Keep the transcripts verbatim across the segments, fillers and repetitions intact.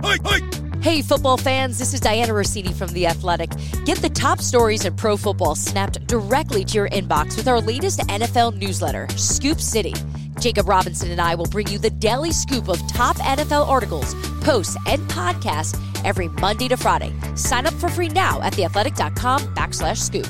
Hey, football fans, this is Diana Rossini from The Athletic. Get the top stories in pro football snapped directly to your inbox with our latest N F L newsletter, Scoop City. Jacob Robinson and I will bring you the daily scoop of top N F L articles, posts, and podcasts every Monday to Friday. Sign up for free now at theathletic.com backslash scoop.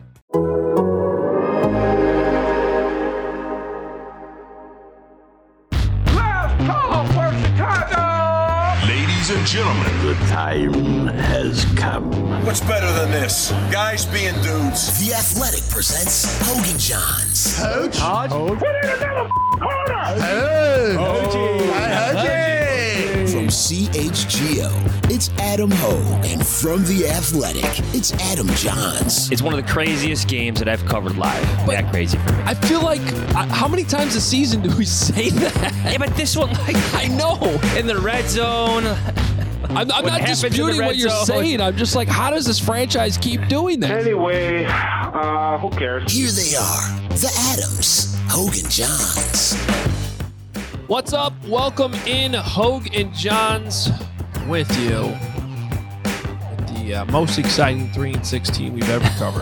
Last call for Chicago! Ladies and gentlemen, the time has come. what's better than this? Guys being dudes. The Athletic presents Hogan Johns. Coach? Hodge? Put in another corner! Hey! Hoagie! Hoagie! From C H G O, it's Adam Hogue. And from The Athletic, it's Adam Johns. It's one of the craziest games that I've covered live. But that crazy for me. I feel like, uh, how many times a season do we say that? Yeah, but this one, like, I know. In the red zone. I'm, I'm not disputing what you're zone. saying. I'm just like, how does this franchise keep doing that? Anyway, uh, who cares? Here they are, the Adams, Hogan Johns. What's up? Welcome in, Hogue and Johns with you. With the uh, most exciting three and sixteen we've ever covered.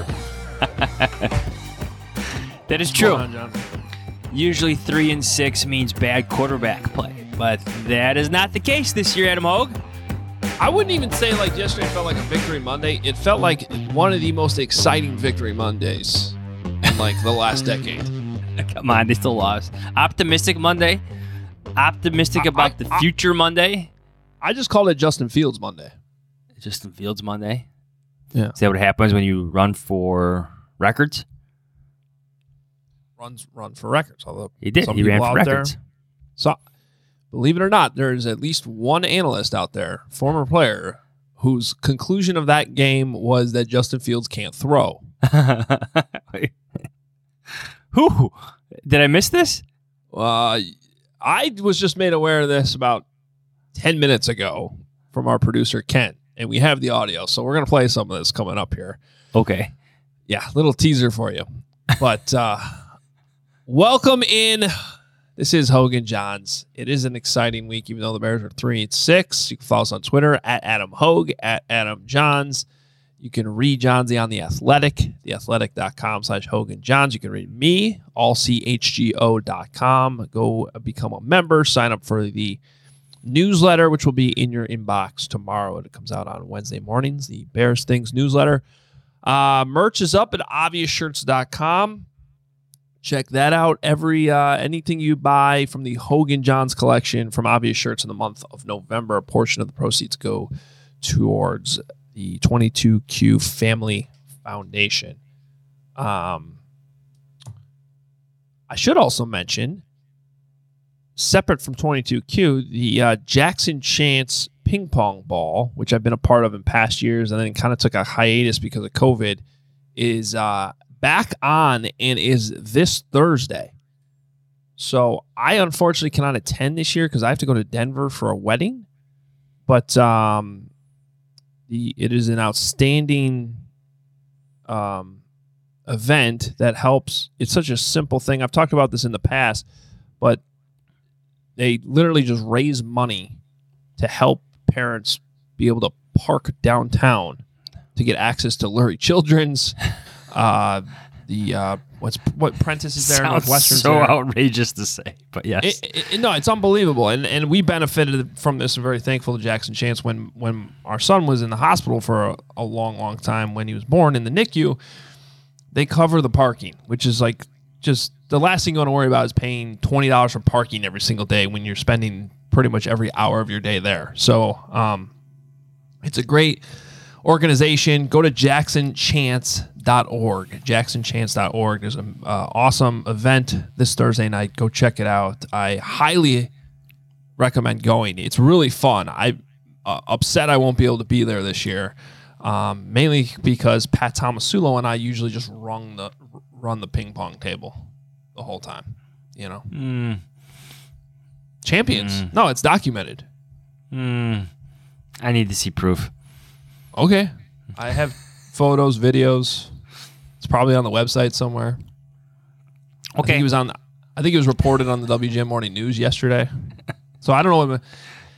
That is true. On, Usually three and six means bad quarterback play, but that is not the case this year, Adam Hogue. I wouldn't even say like yesterday felt like a victory Monday. It felt like one of the most exciting victory Mondays in like the last decade. Come on, they still lost. Optimistic Monday. Optimistic I, about I, the future I, Monday. I just called it Justin Fields Monday. Justin Fields Monday? Yeah. Is that what happens when you run for records? Runs run for records. Although he did. He ran for records. There, so, believe it or not, there is at least one analyst out there, former player, whose conclusion of that game was that Justin Fields can't throw. Who? Did I miss this? Uh, I was just made aware of this about ten minutes ago from our producer, Ken, and we have the audio, so we're going to play some of this coming up here. Okay. Yeah, little teaser for you. But uh, welcome in. This is Hogan Johns. It is an exciting week, even though the Bears are three and six. You can follow us on Twitter at Adam Hogue, at Adam Johns. You can read Johnsy on The Athletic, theathletic.com slash Hogan Johns. You can read me, all C H G O dot com. Go become a member. Sign up for the newsletter, which will be in your inbox tomorrow. It comes out on Wednesday mornings, the Bears Things newsletter. Uh, merch is up at obvious shirts dot com. Check that out. Every uh, anything you buy from the Hogan Johns collection from Obvious Shirts in the month of November, a portion of the proceeds go towards the twenty-two Q Family Foundation. Um, I should also mention, separate from twenty-two Q, the uh, Jackson Chance ping pong ball, which I've been a part of in past years and then kind of took a hiatus because of COVID, is uh, back on and is this Thursday. So I unfortunately cannot attend this year because I have to go to Denver for a wedding. But um, the it is an outstanding um, event that helps. It's such a simple thing. I've talked about this in the past, but they literally just raise money to help parents be able to park downtown to get access to Lurie Children's. Uh, the uh, what's what Prentice is there? Sounds Northwestern's so there. outrageous to say, but yes, it, it, no, it's unbelievable, and and we benefited from this. I'm very thankful to Jackson Chance when when our son was in the hospital for a, a long, long time when he was born in the N I C U. They cover the parking, which is like just the last thing you want to worry about is paying twenty dollars for parking every single day when you're spending pretty much every hour of your day there. So um, it's a great organization. Go to jackson chance dot org. jackson chance dot org. There's an uh, awesome event this Thursday night. Go check it out. I highly recommend going. It's really fun. I'm uh, upset I won't be able to be there this year, um, mainly because Pat Tomasulo and I usually just run the run the ping pong table the whole time. You know, mm. champions. Mm. No, it's documented. Mm. I need to see proof. Okay, I have photos, videos. It's probably on the website somewhere. Okay, I think he was on. I think it was reported on the W G N Morning News yesterday. So I don't know. What,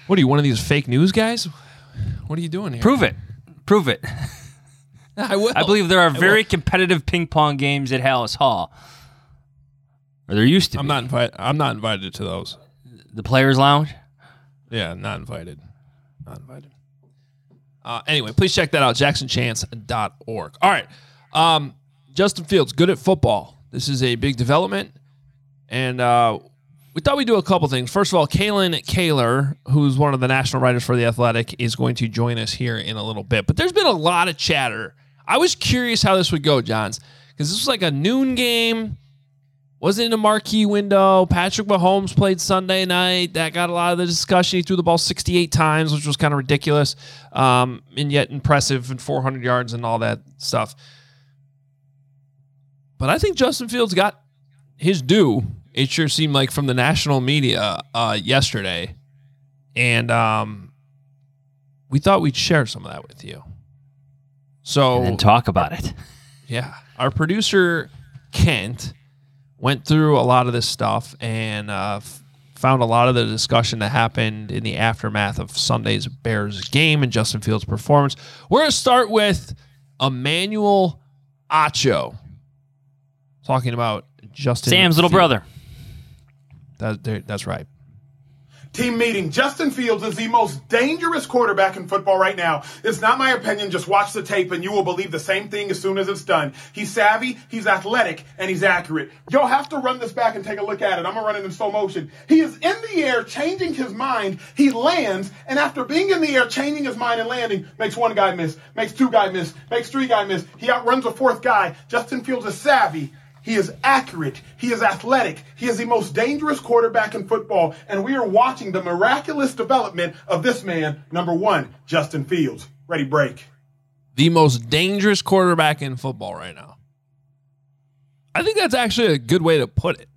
What are you, one of these fake news guys? What are you doing here? Prove it. Prove it. I will. I believe there are I very will. competitive ping pong games at Hallis Hall. Or there used to I'm be. not invited. I'm not invited to those. The Players Lounge? Yeah, not invited. Not invited. Uh, anyway, please check that out, jackson chance dot org. All right. Um, Justin Fields, good at football. This is a big development. And uh, we thought we'd do a couple things. First of all, Kalen Kaler, who's one of the national writers for The Athletic, is going to join us here in a little bit. But there's been a lot of chatter. I was curious how this would go, Johns, because this was like a noon game. Wasn't in a marquee window. Patrick Mahomes played Sunday night. That got a lot of the discussion. He threw the ball sixty-eight times, which was kind of ridiculous, um, and yet impressive, and four hundred yards and all that stuff. But I think Justin Fields got his due. It sure seemed like from the national media uh, yesterday. And um, we thought we'd share some of that with you. So And then talk about it. Yeah. Our producer, Kent, went through a lot of this stuff and uh, f- found a lot of the discussion that happened in the aftermath of Sunday's Bears game and Justin Fields' performance. We're going to start with Emmanuel Acho, talking about Justin Sam's little Fields. brother. That, that's right. Team meeting. Justin Fields is the most dangerous quarterback in football right now. It's not my opinion. Just watch the tape and you will believe the same thing as soon as it's done. He's savvy, he's athletic, and he's accurate. You'll have to run this back and take a look at it. I'm going to run it in slow motion. He is in the air changing his mind. He lands, and after being in the air changing his mind and landing, makes one guy miss, makes two guy miss, makes three guy miss. He outruns a fourth guy. Justin Fields is savvy. He is accurate. He is athletic. He is the most dangerous quarterback in football. And we are watching the miraculous development of this man, number one, Justin Fields. Ready, break. The most dangerous quarterback in football right now. I think that's actually a good way to put it.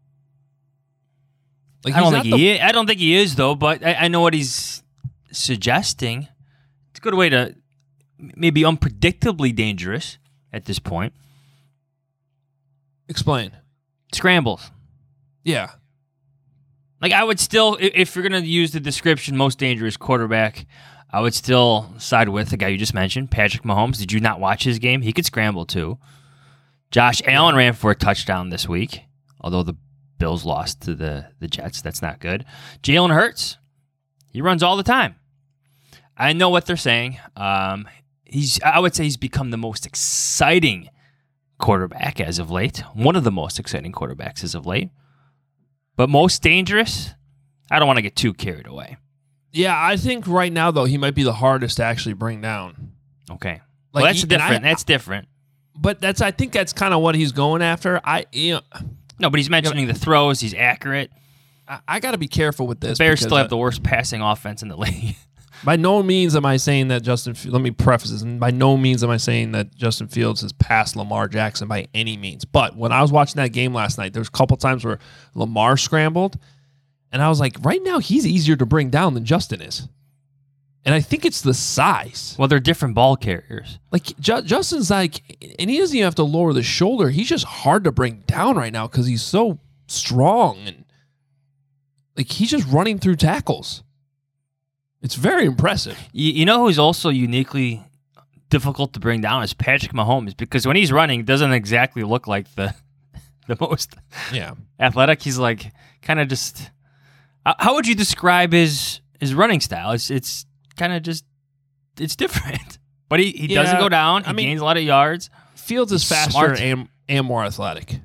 Like, I don't he's think not he the- is. I don't think he is, though, but I, I know what he's suggesting. It's a good way to maybe unpredictably dangerous at this point. Explain. Scrambles. Yeah. Like, I would still, i- if you're going to use the description most dangerous quarterback, I would still side with the guy you just mentioned, Patrick Mahomes. Did you not watch his game? He could scramble, too. Josh Allen ran for a touchdown this week, although the Bills lost to the, the Jets. That's not good. Jalen Hurts, he runs all the time. I know what they're saying. Um, he's, I would say he's become the most exciting quarterback as of late. One of the most exciting quarterbacks as of late. But most dangerous, I don't want to get too carried away. Yeah, I think right now, though, he might be the hardest to actually bring down. Okay. Like, Well, that's he- and different. I- that's different. But that's I think that's kind of what he's going after. I you know, No, but he's mentioning the throws. He's accurate. I, I got to be careful with this. Bears because, still have uh, the worst passing offense in the league. By no means am I saying that Justin. Let me preface this. By no means am I saying that Justin Fields has passed Lamar Jackson by any means. But when I was watching that game last night, there was a couple times where Lamar scrambled, and I was like, right now he's easier to bring down than Justin is. And I think it's the size. Well, they're different ball carriers. Like Ju- Justin's like, and he doesn't even have to lower the shoulder. He's just hard to bring down right now because he's so strong and like he's just running through tackles. It's very impressive. You, you know who's also uniquely difficult to bring down is Patrick Mahomes, because when he's running, it doesn't exactly look like the the most Yeah. athletic. He's like kind of just. Uh, how would you describe his his running style? It's it's kind of just it's different, but he, he Yeah, doesn't go down. He I mean- gains a lot of yards. Fields is He's faster smart. and, and more athletic.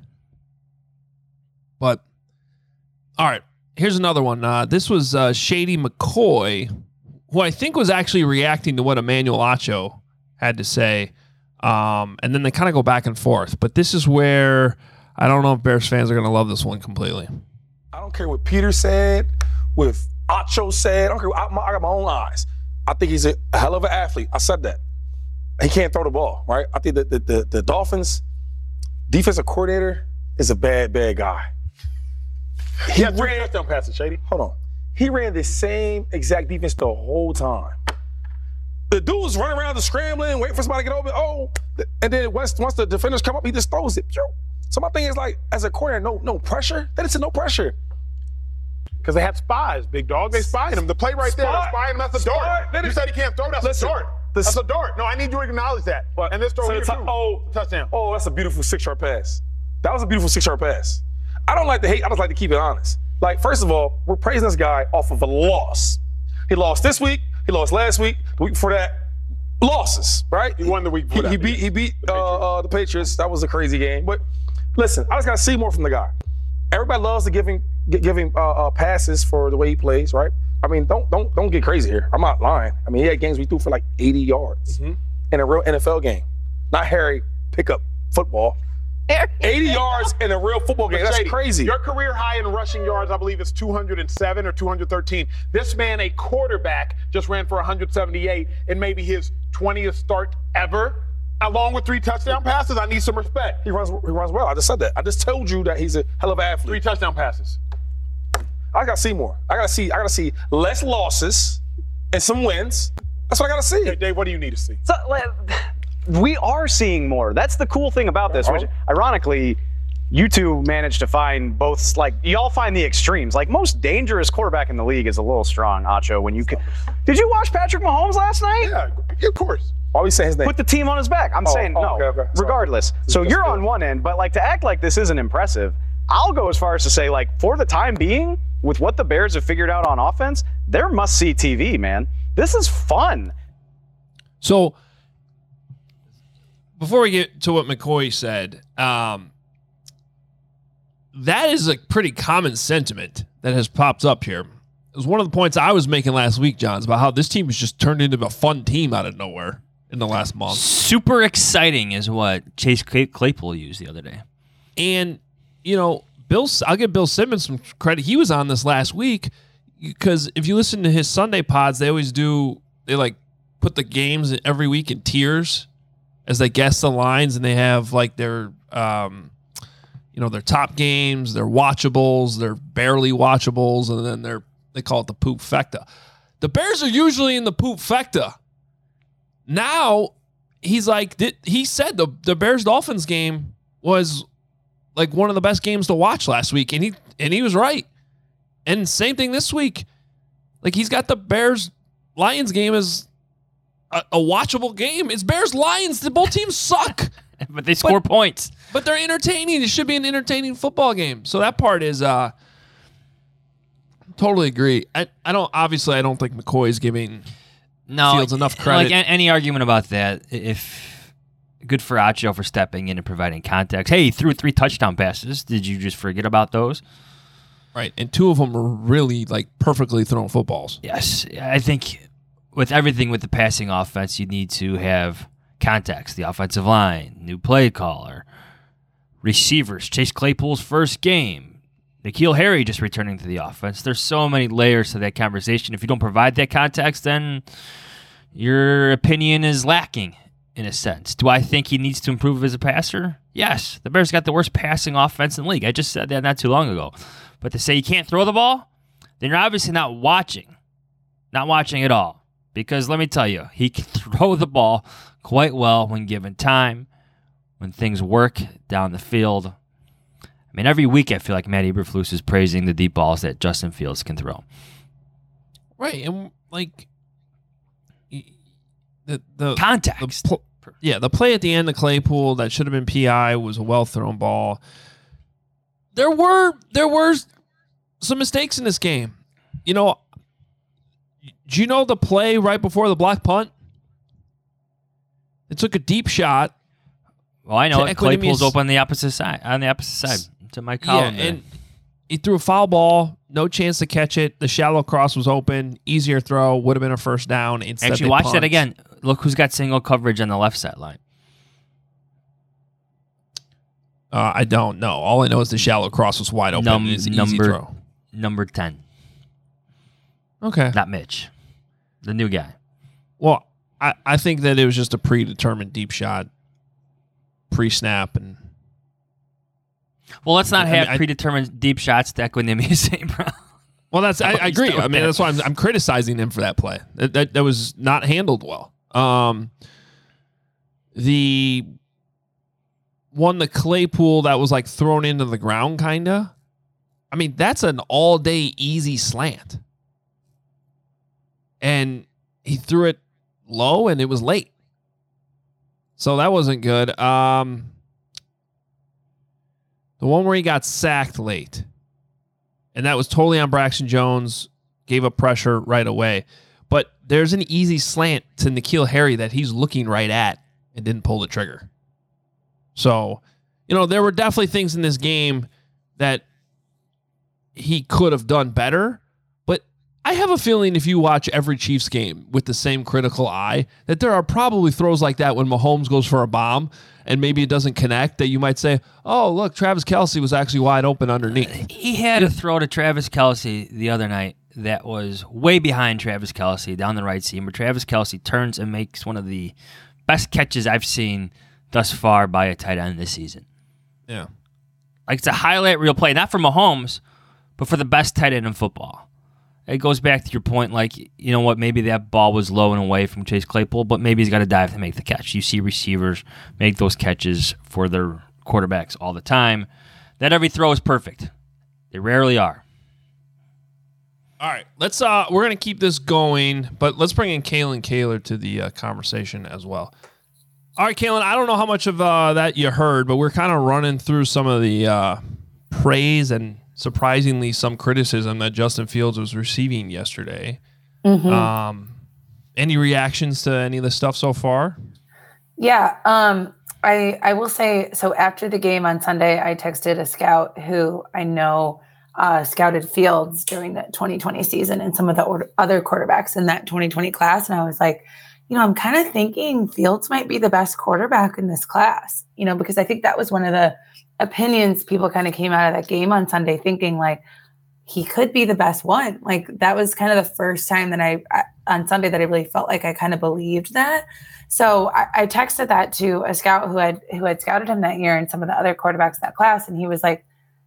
But, all right, here's another one. Uh, this was uh, Shady McCoy, who I think was actually reacting to what Emmanuel Acho had to say. Um, and then they kind of go back and forth. But this is where I don't know if Bears fans are going to love this one completely. I don't care what Peter said, what Acho said. I don't care. I, my, I got my own eyes. I think he's a hell of an athlete. I said that. He can't throw the ball, right? I think that the, the, the Dolphins defensive coordinator is a bad, bad guy. He had three touchdown passes, Shady. Hold on. He ran the same exact defense the whole time. The dude was running around the scrambling, waiting for somebody to get over. Oh, and then once, once the defenders come up, he just throws it. So my thing is like, as a coordinator, no, no pressure. That is no pressure. Because they had spies, big dog. They spying him. The play right there, they're spying him. That's a dart. Spy. You said he can't throw. That's Listen, a dart. the- That's a dart. No, I need you to acknowledge that. But- and this throw so here, the t- too. oh, touchdown. Oh, that's a beautiful six-yard pass. That was a beautiful six-yard pass. I don't like to hate. I just like to keep it honest. Like, first of all, we're praising this guy off of a loss. He lost this week. He lost last week. The week before that, losses, right? He won the week before He, he that, beat. He beat the Patriots. Uh, uh, the Patriots. That was a crazy game. But listen, I just gotta see more from the guy. Everybody loves to give him give him uh, uh, passes for the way he plays, right? I mean, don't don't don't get crazy here. I'm not lying. I mean, he had games we threw for like eighty yards Mm-hmm. in a real N F L game, not Harry pickup football. eighty yards in a real football game. But That's Shady, crazy. Your career high in rushing yards, I believe, is two hundred seven or two hundred thirteen. This man, a quarterback, just ran for one hundred seventy-eight in maybe his twentieth start ever. Along with three touchdown passes, I need some respect. He runs. He runs well. I just said that. I just told you that he's a hell of an athlete. Three touchdown passes. I gotta see more. I gotta see. I gotta see less losses and some wins. That's what I gotta see. Hey, Dave, what do you need to see? So, like, we are seeing more. That's the cool thing about this, which ironically, you two managed to find both, like, y'all find the extremes. Like, most dangerous quarterback in the league is a little strong, Acho, when you can. Did you watch Patrick Mahomes last night? Yeah, of course. Why we say his name? Put the team on his back. I'm Oh, saying oh, no. okay, okay. Sorry. Regardless. So Just you're good. on one end, but like to act like this isn't impressive, I'll go as far as to say, like, for the time being, with what the Bears have figured out on offense, they're must-see T V, man. This is fun. So before we get to what McCoy said, um, that is a pretty common sentiment that has popped up here. It was one of the points I was making last week, Johns, about how this team has just turned into a fun team out of nowhere in the last month. Super exciting is what Chase Clay- Claypool used the other day. And, you know, Bill, I'll give Bill Simmons some credit. He was on this last week because if you listen to his Sunday pods, they always do, they like put the games every week in tiers as they guess the lines, and they have like their, um, you know, their top games, their watchables, their barely watchables, and then their, they call it the poop fecta. The Bears are usually in the poop fecta. Now, he's like, he said the, the Bears-Dolphins game was like one of the best games to watch last week, and he and he was right. And same thing this week. Like, he's got the Bears-Lions game as a, a watchable game. It's Bears-Lions. The both teams suck. But they score but, points. But they're entertaining. It should be an entertaining football game. So that part is uh totally agree. I, I don't obviously I don't think McCoy is giving no, Fields enough credit. Like any argument about that, if good for Acho for stepping in and providing context. Hey, he threw three touchdown passes. Did you just forget about those? Right, and two of them were really like perfectly thrown footballs. Yes, I think with everything with the passing offense, you need to have context. The offensive line, new play caller, receivers. Chase Claypool's first game. N'Keal Harry just returning to the offense. There's so many layers to that conversation. If you don't provide that context, then your opinion is lacking in a sense. Do I think he needs to improve as a passer? Yes. The Bears got the worst passing offense in the league. I just said that not too long ago. But to say you can't throw the ball, then you're obviously not watching. Not watching at all. Because let me tell you, he can throw the ball quite well when given time, when things work down the field. I mean, every week I feel like Matt Eberflus is praising the deep balls that Justin Fields can throw. Right, and like the the context. The pl- yeah, the play at the end of Claypool that should have been P I was a well thrown ball. There were there were some mistakes in this game. You know, do you know the play right before the block punt? It took a deep shot. Well, I know it. Claypool's open on the opposite side. On the opposite side to my column. Yeah, and he threw a foul ball, no chance to catch it. The shallow cross was open, easier throw, would have been a first down. Instead, actually, watch that again. Look who's got single coverage on the left side line. Uh, I don't know. All I know is the shallow cross was wide open. Num- It's an number, easy throw. Number ten. Okay. Not Mitch. The new guy. Well, I, I think that it was just a predetermined deep shot, pre-snap. and Well, let's not I have mean, I, predetermined deep shots to Equinemius Saint Brown. Well, that's I, I agree. I mean, that's why I'm, I'm criticizing him for that play. That, that, that was not handled well. Um, the one, the Claypool that was like thrown into the ground, kind of. I mean, that's an all-day easy slant. And he threw it low, and it was late. So that wasn't good. Um, the one where he got sacked late, and that was totally on Braxton Jones, gave up pressure right away. But there's an easy slant to N'Keal Harry that he's looking right at and didn't pull the trigger. So, you know, there were definitely things in this game that he could have done better. But I have a feeling if you watch every Chiefs game with the same critical eye, that there are probably throws like that when Mahomes goes for a bomb and maybe it doesn't connect, that you might say, oh, look, Travis Kelce was actually wide open underneath. He had a throw to Travis Kelce the other night that was way behind Travis Kelce down the right seam, where Travis Kelce turns and makes one of the best catches I've seen thus far by a tight end this season. Yeah. Like, it's a highlight reel play, not for Mahomes, but for the best tight end in football. It goes back to your point, like, you know what, maybe that ball was low and away from Chase Claypool, but maybe he's got to dive to make the catch. You see receivers make those catches for their quarterbacks all the time. Not every throw is perfect. They rarely are. All right, let's. Uh, we're gonna keep this going, but let's bring in Kalen Kaler to the uh, conversation as well. All right, Kalen, I don't know how much of uh, that you heard, but we're kind of running through some of the uh, praise and surprisingly some criticism that Justin Fields was receiving yesterday. Mm-hmm. Um, any reactions to any of this stuff so far? Yeah, um, I I will say, so after the game on Sunday, I texted a scout who I know uh, scouted Fields during the twenty twenty season and some of the or- other quarterbacks in that twenty twenty class. And I was like, you know, I'm kind of thinking Fields might be the best quarterback in this class, you know, because I think that was one of the opinions people kind of came out of that game on Sunday thinking like he could be the best one. Like that was kind of the first time that I, I on Sunday that I really felt like I kind of believed that. So I, I texted that to a scout who had who had scouted him that year and some of the other quarterbacks in that class, and he was like,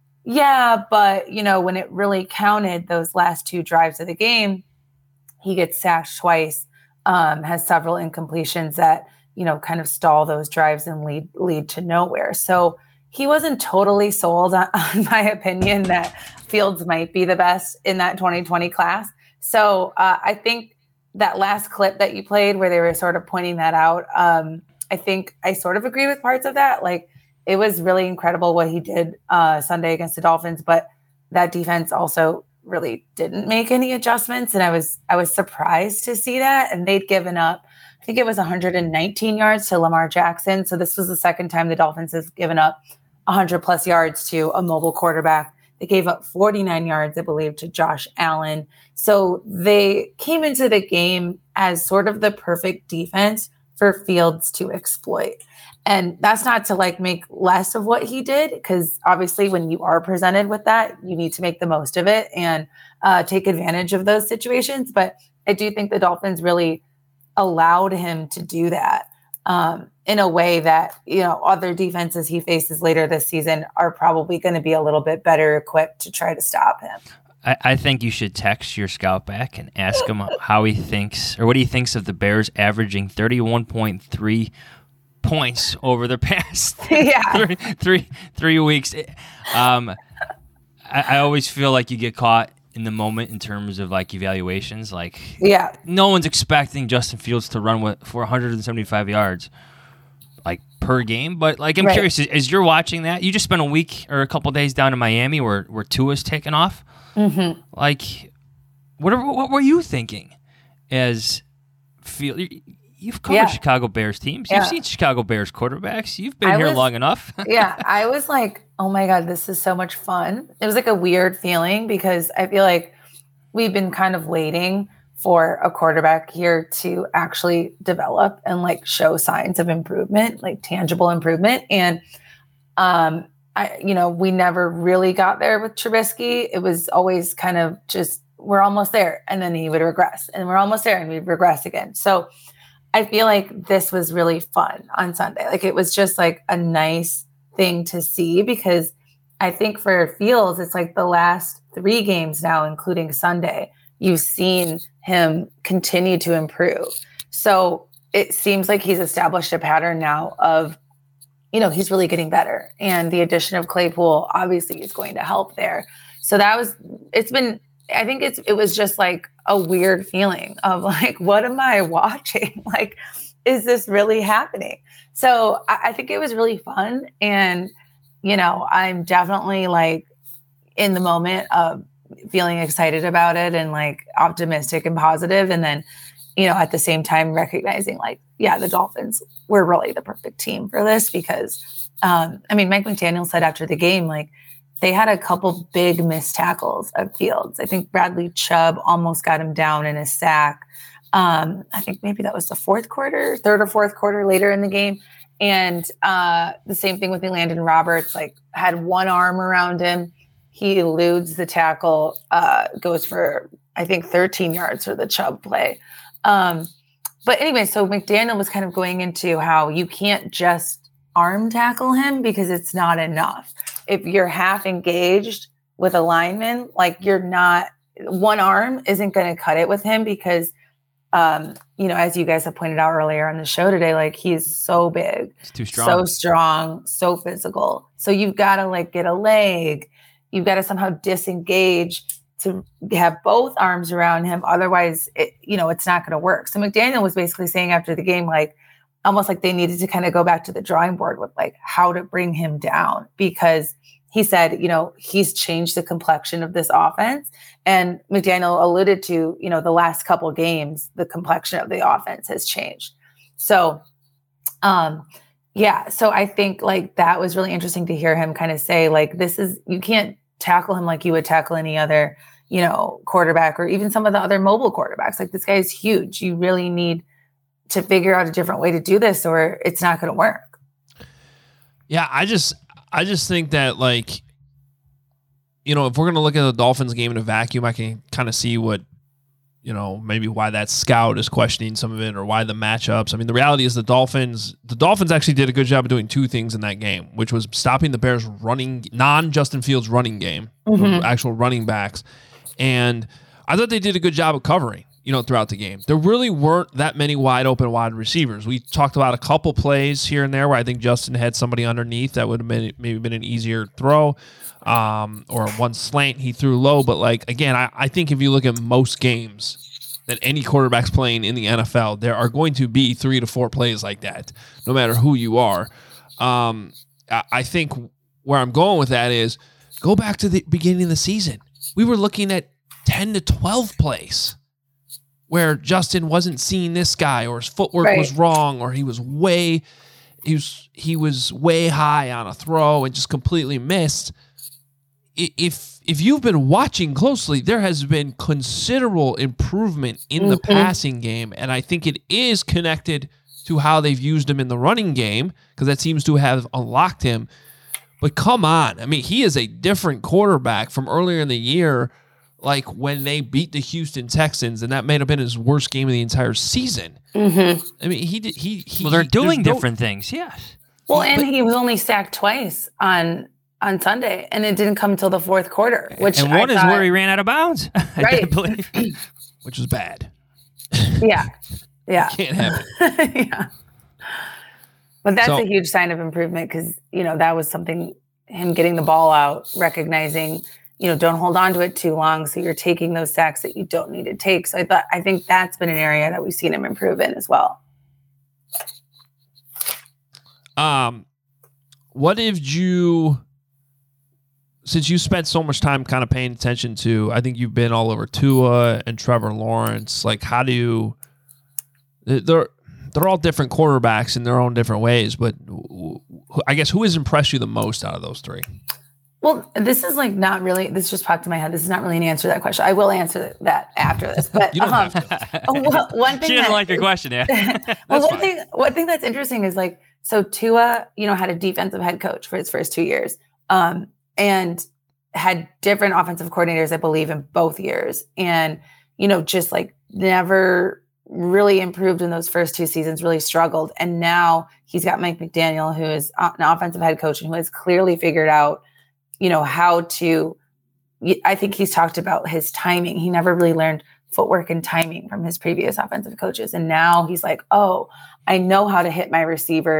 yeah, but you know, when it really counted those last two drives of the game, he gets sacked twice, um, has several incompletions that, you know, kind of stall those drives and lead lead to nowhere. So he wasn't totally sold on, on my opinion that Fields might be the best in that twenty twenty class. So uh, I think that last clip that you played where they were sort of pointing that out, um, I think I sort of agree with parts of that. Like it was really incredible what he did uh, Sunday against the Dolphins, but that defense also really didn't make any adjustments. And I was, I was surprised to see that. And they'd given up, I think it was one hundred nineteen yards to Lamar Jackson. So this was the second time the Dolphins have given up one hundred plus yards to a mobile quarterback. They gave up forty-nine yards, I believe, to Josh Allen. So they came into the game as sort of the perfect defense for Fields to exploit. And that's not to like make less of what he did, because obviously when you are presented with that, you need to make the most of it and uh, take advantage of those situations. But I do think the Dolphins really allowed him to do that um, in a way that, you know, other defenses he faces later this season are probably going to be a little bit better equipped to try to stop him. I, I think you should text your scout back and ask him how he thinks or what he thinks of the Bears averaging thirty-one point three points over the past yeah. three, three, three weeks. Um, I, I always feel like you get caught in the moment in terms of like evaluations. Like, yeah, no one's expecting Justin Fields to run with for one hundred seventy-five yards like per game. But like, I'm right. curious, as, as you're watching that, you just spent a week or a couple days down in Miami where where Tua's taken off. Mm-hmm. Like, what are, what were you thinking as Field? You've covered yeah. Chicago Bears teams. Yeah. You've seen Chicago Bears quarterbacks. You've been I here was, long enough. yeah, I was like, oh my God, this is so much fun. It was like a weird feeling because I feel like we've been kind of waiting for a quarterback here to actually develop and like show signs of improvement, like tangible improvement. And, um, I, you know, we never really got there with Trubisky. It was always kind of just, we're almost there. And then he would regress and we're almost there and we'd regress again. So I feel like this was really fun on Sunday. Like it was just like a nice thing to see because I think for Fields, it's like the last three games now, including Sunday, you've seen him continue to improve. So it seems like he's established a pattern now of, you know, he's really getting better. And the addition of Claypool obviously is going to help there. So that was, it's been, I think it's, it was just like a weird feeling of like, what am I watching? Like, is this really happening? So I, I think it was really fun. And, you know, I'm definitely like in the moment of feeling excited about it and like optimistic and positive. And then, you know, at the same time, recognizing like, yeah, the Dolphins were really the perfect team for this because, um, I mean, Mike McDaniel said after the game, like, they had a couple big missed tackles of Fields. I think Bradley Chubb almost got him down in a sack. Um, I think maybe that was the fourth quarter, third or fourth quarter later in the game. And uh, the same thing with Landon Roberts, like had one arm around him. He eludes the tackle, uh, goes for, I think, thirteen yards for the Chubb play. Um, but anyway, so McDaniel was kind of going into how you can't just arm tackle him because it's not enough. If you're half engaged with a lineman, like you're not, one arm isn't going to cut it with him because, um, you know, as you guys have pointed out earlier on the show today, like he's so big, He's too strong. so strong, so physical. So you've got to like get a leg. You've got to somehow disengage to have both arms around him. Otherwise, it, you know, it's not going to work. So McDaniel was basically saying after the game, like, almost like they needed to kind of go back to the drawing board with like how to bring him down, because he said, you know, he's changed the complexion of this offense. And McDaniel alluded to, you know, the last couple games, the complexion of the offense has changed. So, um, yeah, so I think like that was really interesting to hear him kind of say, like, this is, you can't tackle him like you would tackle any other, you know, quarterback or even some of the other mobile quarterbacks. Like, this guy is huge. You really need to figure out a different way to do this or it's not going to work. Yeah, I just I just think that, like, you know, if we're going to look at the Dolphins game in a vacuum, I can kind of see what, you know, maybe why that scout is questioning some of it or why the matchups. I mean, the reality is the Dolphins, the Dolphins actually did a good job of doing two things in that game, which was stopping the Bears running, non-Justin Fields running game, Mhm. actual running backs. And I thought they did a good job of covering, you know, throughout the game. There really weren't that many wide open wide receivers. We talked about a couple plays here and there where I think Justin had somebody underneath that would have been maybe been an easier throw, um, or one slant he threw low. But like, again, I, I think if you look at most games that any quarterback's playing in the N F L, there are going to be three to four plays like that, no matter who you are. Um, I, I think where I'm going with that is go back to the beginning of the season. We were looking at ten to twelve plays where Justin wasn't seeing this guy, or his footwork Right. was wrong, or he was way, he was he was way high on a throw and just completely missed. I- If if you've been watching closely, there has been considerable improvement in the Mhm. passing game, and I think it is connected to how they've used him in the running game, because that seems to have unlocked him. But come on, I mean, he is a different quarterback from earlier in the year, like when they beat the Houston Texans, and that may have been his worst game of the entire season. Mhm. I mean, he did. He, he Well, they're he- there's doing no- different things. Yes. Well, and he was only sacked twice on on Sunday, and it didn't come until the fourth quarter, which And I one is thought- where he ran out of bounds. I Right. did believe. which was bad. yeah, yeah, Can't have it. yeah. But that's So- a huge sign of improvement because, you know, that was something, him getting the ball out, recognizing, you know, don't hold on to it too long. So you're taking those sacks that you don't need to take. So I thought, I think that's been an area that we've seen him improve in as well. Um, what if you, since you spent so much time kind of paying attention to, I think you've been all over Tua and Trevor Lawrence. Like, how do you? They're they're all different quarterbacks in their own different ways, but who- I guess who has impressed you the most out of those three? Well, this is like not really, this just popped in my head. This is not really an answer to that question. I will answer that after this. But You don't um, have to. well, one thing She doesn't that- like your question, yeah. well, That's one fine. thing, one thing that's interesting is like, so Tua, you know, had a defensive head coach for his first two years, um, and had different offensive coordinators, I believe, in both years, and you know, just like never really improved in those first two seasons, really struggled, and now he's got Mike McDaniel, who is an offensive head coach and who has clearly figured out, you know, how to. I think he's talked about his timing. He never really learned footwork and timing from his previous offensive coaches. And now he's like, oh, I know how to hit my receivers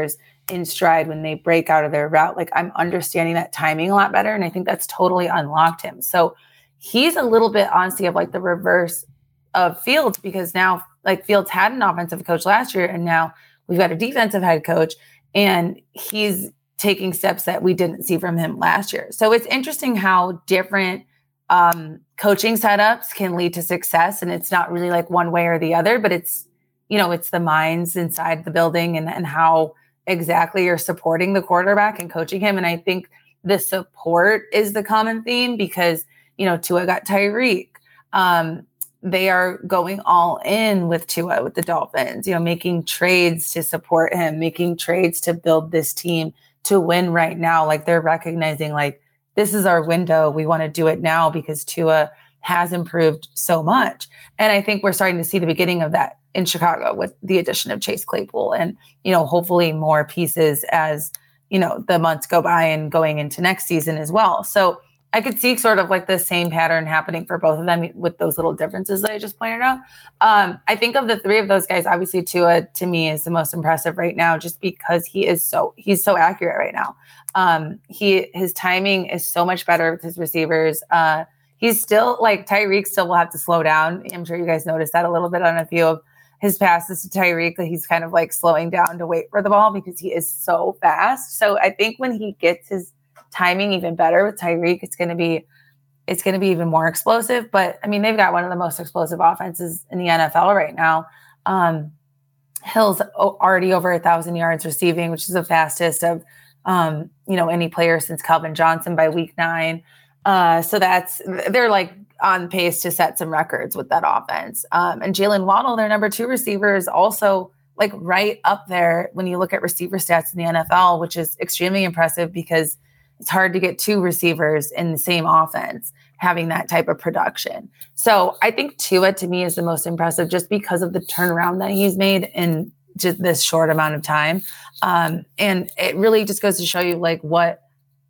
in stride when they break out of their route. Like I'm understanding that timing a lot better. And I think that's totally unlocked him. So he's a little bit honestly of like the reverse of Fields, because now like Fields had an offensive coach last year and now we've got a defensive head coach and he's taking steps that we didn't see from him last year. So it's interesting how different um, coaching setups can lead to success. And it's not really like one way or the other, but it's, you know, it's the minds inside the building and, and how exactly you're supporting the quarterback and coaching him. And I think the support is the common theme because, you know, Tua got Tyreek. Um, they are going all in with Tua, with the Dolphins, you know, making trades to support him, making trades to build this team to win right now. Like they're recognizing like, this is our window. We want to do it now because Tua has improved so much. And I think we're starting to see the beginning of that in Chicago with the addition of Chase Claypool and, you know, hopefully more pieces as, you know, the months go by and going into next season as well. So I could see sort of like the same pattern happening for both of them with those little differences that I just pointed out. Um, I think of the three of those guys, obviously Tua to me is the most impressive right now, just because he is so, he's so accurate right now. Um, he, his timing is so much better with his receivers. Uh, he's still like Tyreek still will have to slow down. I'm sure you guys noticed that a little bit on a few of his passes to Tyreek, that he's kind of like slowing down to wait for the ball because he is so fast. So I think when he gets his timing even better with Tyreek, it's going to be, it's going to be even more explosive. But I mean, they've got one of the most explosive offenses in the N F L right now. Um, Hill's already over a thousand yards receiving, which is the fastest of, um, you know, any player since Calvin Johnson by week nine. Uh, so that's, they're like on pace to set some records with that offense. Um, and Jalen Waddle, their number two receiver, is also like right up there when you look at receiver stats in the N F L, which is extremely impressive because it's hard to get two receivers in the same offense having that type of production. So I think Tua to me is the most impressive just because of the turnaround that he's made in just this short amount of time. Um, and it really just goes to show you like what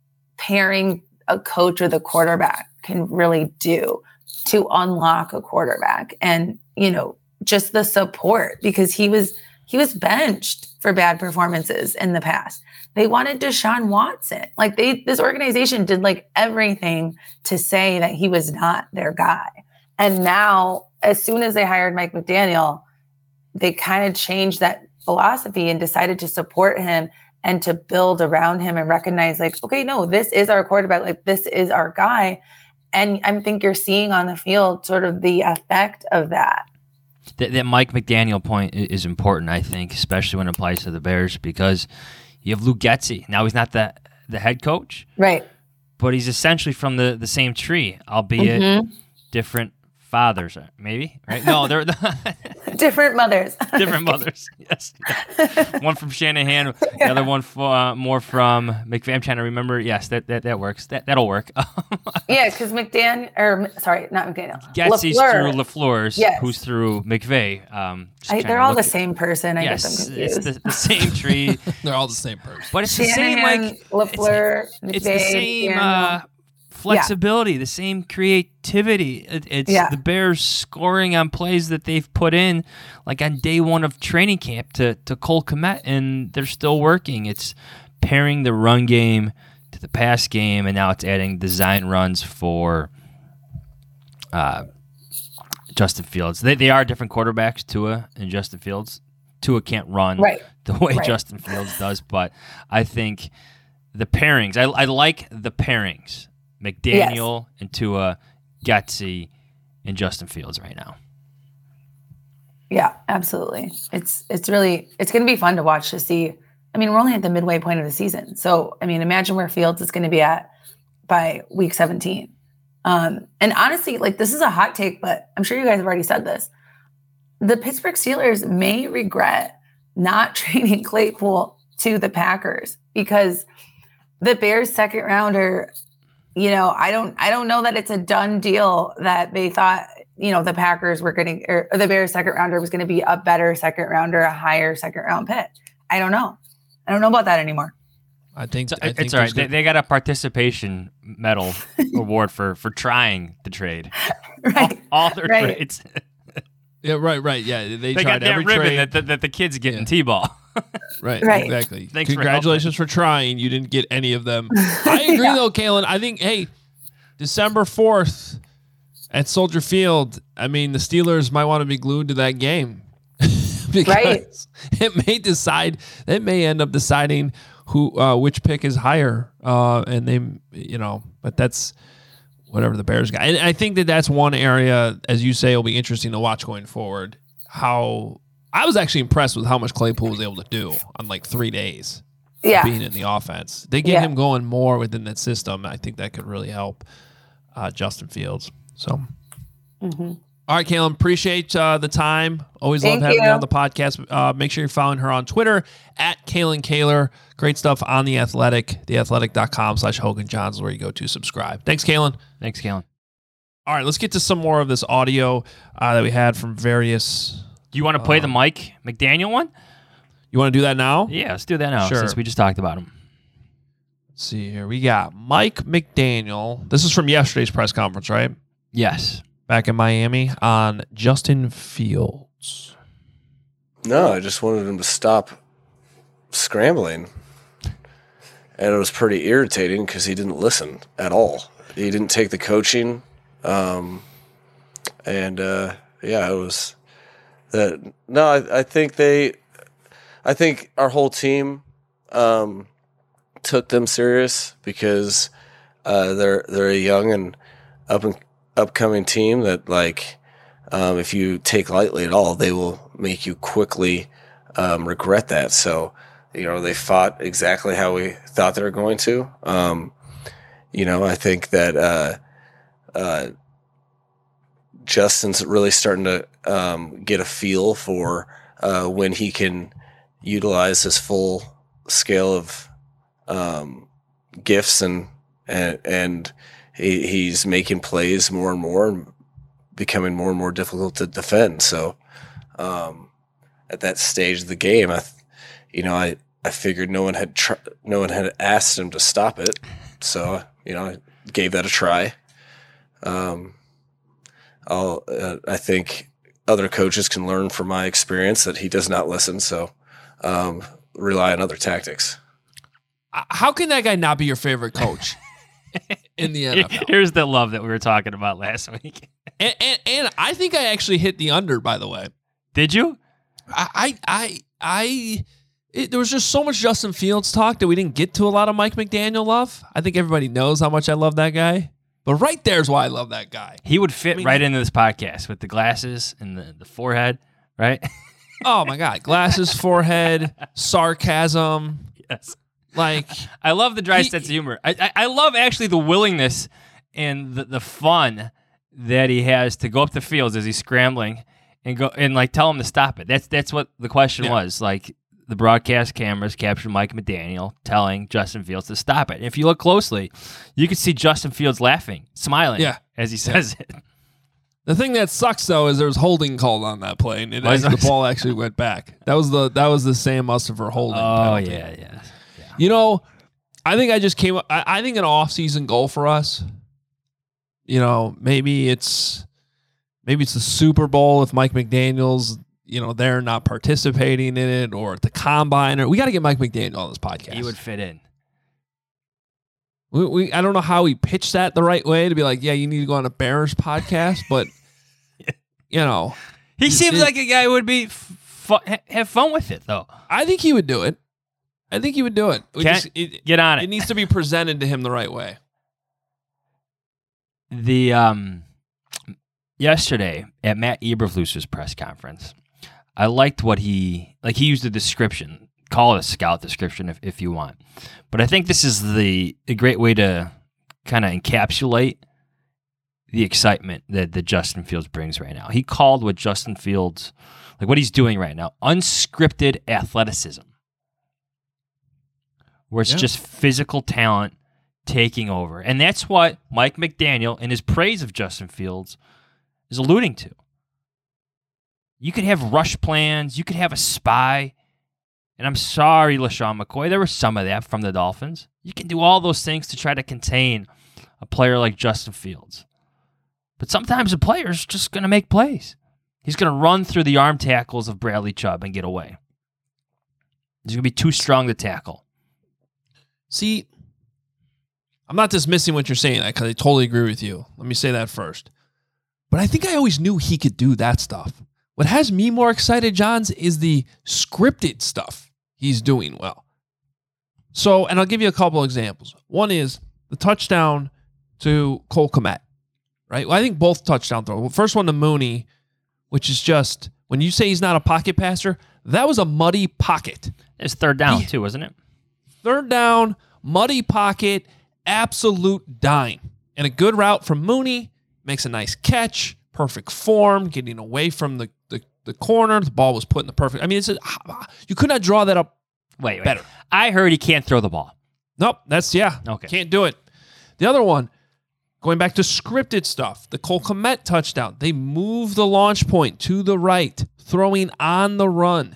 pairing a coach with a quarterback can really do to unlock a quarterback. And, you know, just the support, because he was, he was benched for bad performances in the past. They wanted Deshaun Watson. Like they, this organization did like everything to say that he was not their guy. And now, as soon as they hired Mike McDaniel, they kind of changed that philosophy and decided to support him and to build around him and recognize like, okay, no, this is our quarterback. Like this is our guy. And I think you're seeing on the field sort of the effect of that. That, that Mike McDaniel point is important, I think, especially when it applies to the Bears, because you have Luke Getsy. Now he's not the the head coach, right? But he's essentially from the, the same tree, albeit mm-hmm. different fathers, maybe, right? No, they're different mothers. Different mothers, yes. One from Shanahan, the yeah. other one for, uh, more from McVay. I'm trying to remember. Yes, that that, that works. That that'll work. Yeah, because McDaniel, or sorry, not McDaniel. Getsy's LaFleur. Through LaFleur's, yes. who's through McVay. Um, I, they're all the same person. I yes, guess I'm confused. It's the, the same tree. They're all the same person. But it's Shanahan, the same, like LaFleur, it's, McVay, it's the same uh, flexibility, yeah. the same creativity. It, it's yeah. the Bears scoring on plays that they've put in, like on day one of training camp to to Cole Kmet, and they're still working. It's pairing the run game to the pass game, and now it's adding design runs for uh, Justin Fields. They they are different quarterbacks, Tua and Justin Fields. Tua can't run right. the way right. Justin Fields does, but I think the pairings, I, I like the pairings. McDaniel yes. and Tua, Getsy, and Justin Fields right now. Yeah, absolutely. It's it's really it's going to be fun to watch to see. I mean, we're only at the midway point of the season, so I mean, imagine where Fields is going to be at by week seventeen. Um, and honestly, like this is a hot take, but I'm sure you guys have already said this. The Pittsburgh Steelers may regret not trading Claypool to the Packers because the Bears' second rounder. You know, I don't I don't know that it's a done deal that they thought, you know, the Packers were going to, or the Bears second rounder was going to be a better second rounder, a higher second round pick. I don't know. I don't know about that anymore. I think, it's, I think it's all right. They, they got a participation medal award for, for trying the trade. Right. All, all their right. trades. Yeah, right, right. Yeah, they, they tried got that every ribbon trade that the, that the kids get yeah. in T-ball. Right, Right. exactly. Thanks for Congratulations for, trying. You didn't get any of them. I agree, Yeah. though, Kalen. I think, hey, December fourth at Soldier Field, I mean, the Steelers might want to be glued to that game. because Right. it may decide, it may end up deciding who, uh, which pick is higher. Uh, and they, you know, but that's whatever the Bears got. And I think that that's one area, as you say, will be interesting to watch going forward. How I was actually impressed with how much Claypool was able to do on like three days. Yeah. Being in the offense. They get Yeah. him going more within that system. I think that could really help uh, Justin Fields. So, Mm-hmm. all right, Kalen, appreciate uh, the time. Always Thank love having you you. on the podcast. Uh, make sure you're following her on Twitter at Kalen Kaler. Great stuff on The Athletic, theathletic.com slash Hogan Johns, where you go to subscribe. Thanks, Kalen. Thanks, Kalen. All right, let's get to some more of this audio uh, that we had from various. Do you want to play um, the Mike McDaniel one? You want to do that now? Yeah, let's do that now Sure. since we just talked about him. Let's see here. We got Mike McDaniel. This is from yesterday's press conference, right? Yes. Back in Miami on Justin Fields. No, I just wanted him to stop scrambling. And it was pretty irritating because he didn't listen at all. He didn't take the coaching. Um, and, uh, yeah, it was that. No, I, I think they, I think our whole team um, took them serious because uh, they're they're a young and up and upcoming team that, like, um, if you take lightly at all, they will make you quickly um, regret that. So, you know, they fought exactly how we thought they were going to. Um, you know, I think that uh, uh, Justin's really starting to um, get a feel for uh, when he can utilize his full scale of um, gifts, and and and he, he's making plays more and more and becoming more and more difficult to defend. So um, at that stage of the game, I, you know, I, I figured no one had tr- no one had asked him to stop it, so you know, I gave that a try. Um, I'll uh, I think other coaches can learn from my experience that he does not listen, so um, rely on other tactics. How can that guy not be your favorite coach in the N F L? Here's the love that we were talking about last week. And, and, and I think I actually hit the under, by the way. Did you? I, I, I, I it, there was just so much Justin Fields talk that we didn't get to a lot of Mike McDaniel love. I think everybody knows how much I love that guy. But right there's why I love that guy. He would fit I mean, right into this podcast with the glasses and the, the forehead, right? Oh, my God. Glasses, forehead, sarcasm. Yes. Like, I love the dry he, sense of humor. I, I, I love actually the willingness and the, the fun that he has to go up the fields as he's scrambling and go and like tell him to stop it. That's that's what the question Yeah. was. Like the broadcast cameras captured Mike McDaniel telling Justin Fields to stop it. And if you look closely, you can see Justin Fields laughing, smiling Yeah. as he says it. The thing that sucks though is there was holding called on that play, and it, Was the there? ball actually went back. That was the that was the Sam Mustipher holding. Oh penalty. yeah, yeah. You know, I think I just came up. I, I think an off-season goal for us. You know, maybe it's maybe it's the Super Bowl if Mike McDaniel's, you know, they're not participating in it, or at the combine. Or we got to get Mike McDaniel on this podcast. He would fit in. We, we I don't know how we pitched that the right way to be like, yeah, you need to go on a Bears podcast, but you know, He it- seems it- like a guy who would be f- fu- ha- have fun with it though. I think he would do it. I think he would do it. We Can't just- it, get on it. It needs to be presented to him the right way. The um yesterday at Matt Eberflus's press conference, I liked what he like. He used a description. Call it a scout description if, if you want. But I think this is the a great way to kind of encapsulate the excitement that, that Justin Fields brings right now. He called what Justin Fields, like what he's doing right now, unscripted athleticism, where it's Yeah. just physical talent taking over. And that's what Mike McDaniel, in his praise of Justin Fields, is alluding to. You could have rush plans. You could have a spy. And I'm sorry, LaShawn McCoy, there was some of that from the Dolphins. You can do all those things to try to contain a player like Justin Fields. But sometimes a player's just going to make plays. He's going to run through the arm tackles of Bradley Chubb and get away. He's going to be too strong to tackle. See, I'm not dismissing what you're saying because I totally agree with you. Let me say that first. But I think I always knew he could do that stuff. What has me more excited, Johns, is the scripted stuff he's doing well. So, and I'll give you a couple examples. One is the touchdown to Cole Kmet, right? Well, I think both touchdown throws. Well, first one to Mooney, which is just, when you say he's not a pocket passer, that was a muddy pocket. It's third down, he, too, wasn't it? Third down, muddy pocket, absolute dime. And a good route from Mooney, makes a nice catch, perfect form, getting away from the, the, the corner. The ball was put in the perfect. I mean, it's a, you could not draw that up wait, wait. better. I heard he can't throw the ball. Nope, that's, yeah. Okay. Can't do it. The other one, going back to scripted stuff, the Cole Kmet touchdown. They move the launch point to the right, throwing on the run.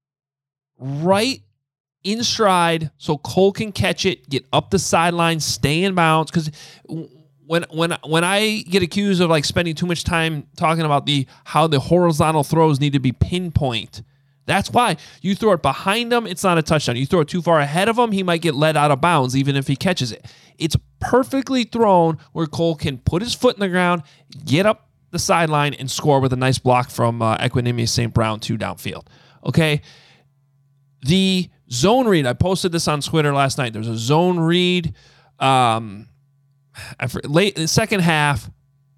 Right in stride so Cole can catch it, get up the sideline, stay in bounds. Because when when when I get accused of like spending too much time talking about the how the horizontal throws need to be pinpoint, that's why you throw it behind him, it's not a touchdown. You throw it too far ahead of him, he might get led out of bounds even if he catches it. It's perfectly thrown where Cole can put his foot in the ground, get up the sideline, and score with a nice block from uh, Equanimeous Saint Brown two downfield. Okay. The zone read, I posted this on Twitter last night. There's a zone read um, after, late the second half.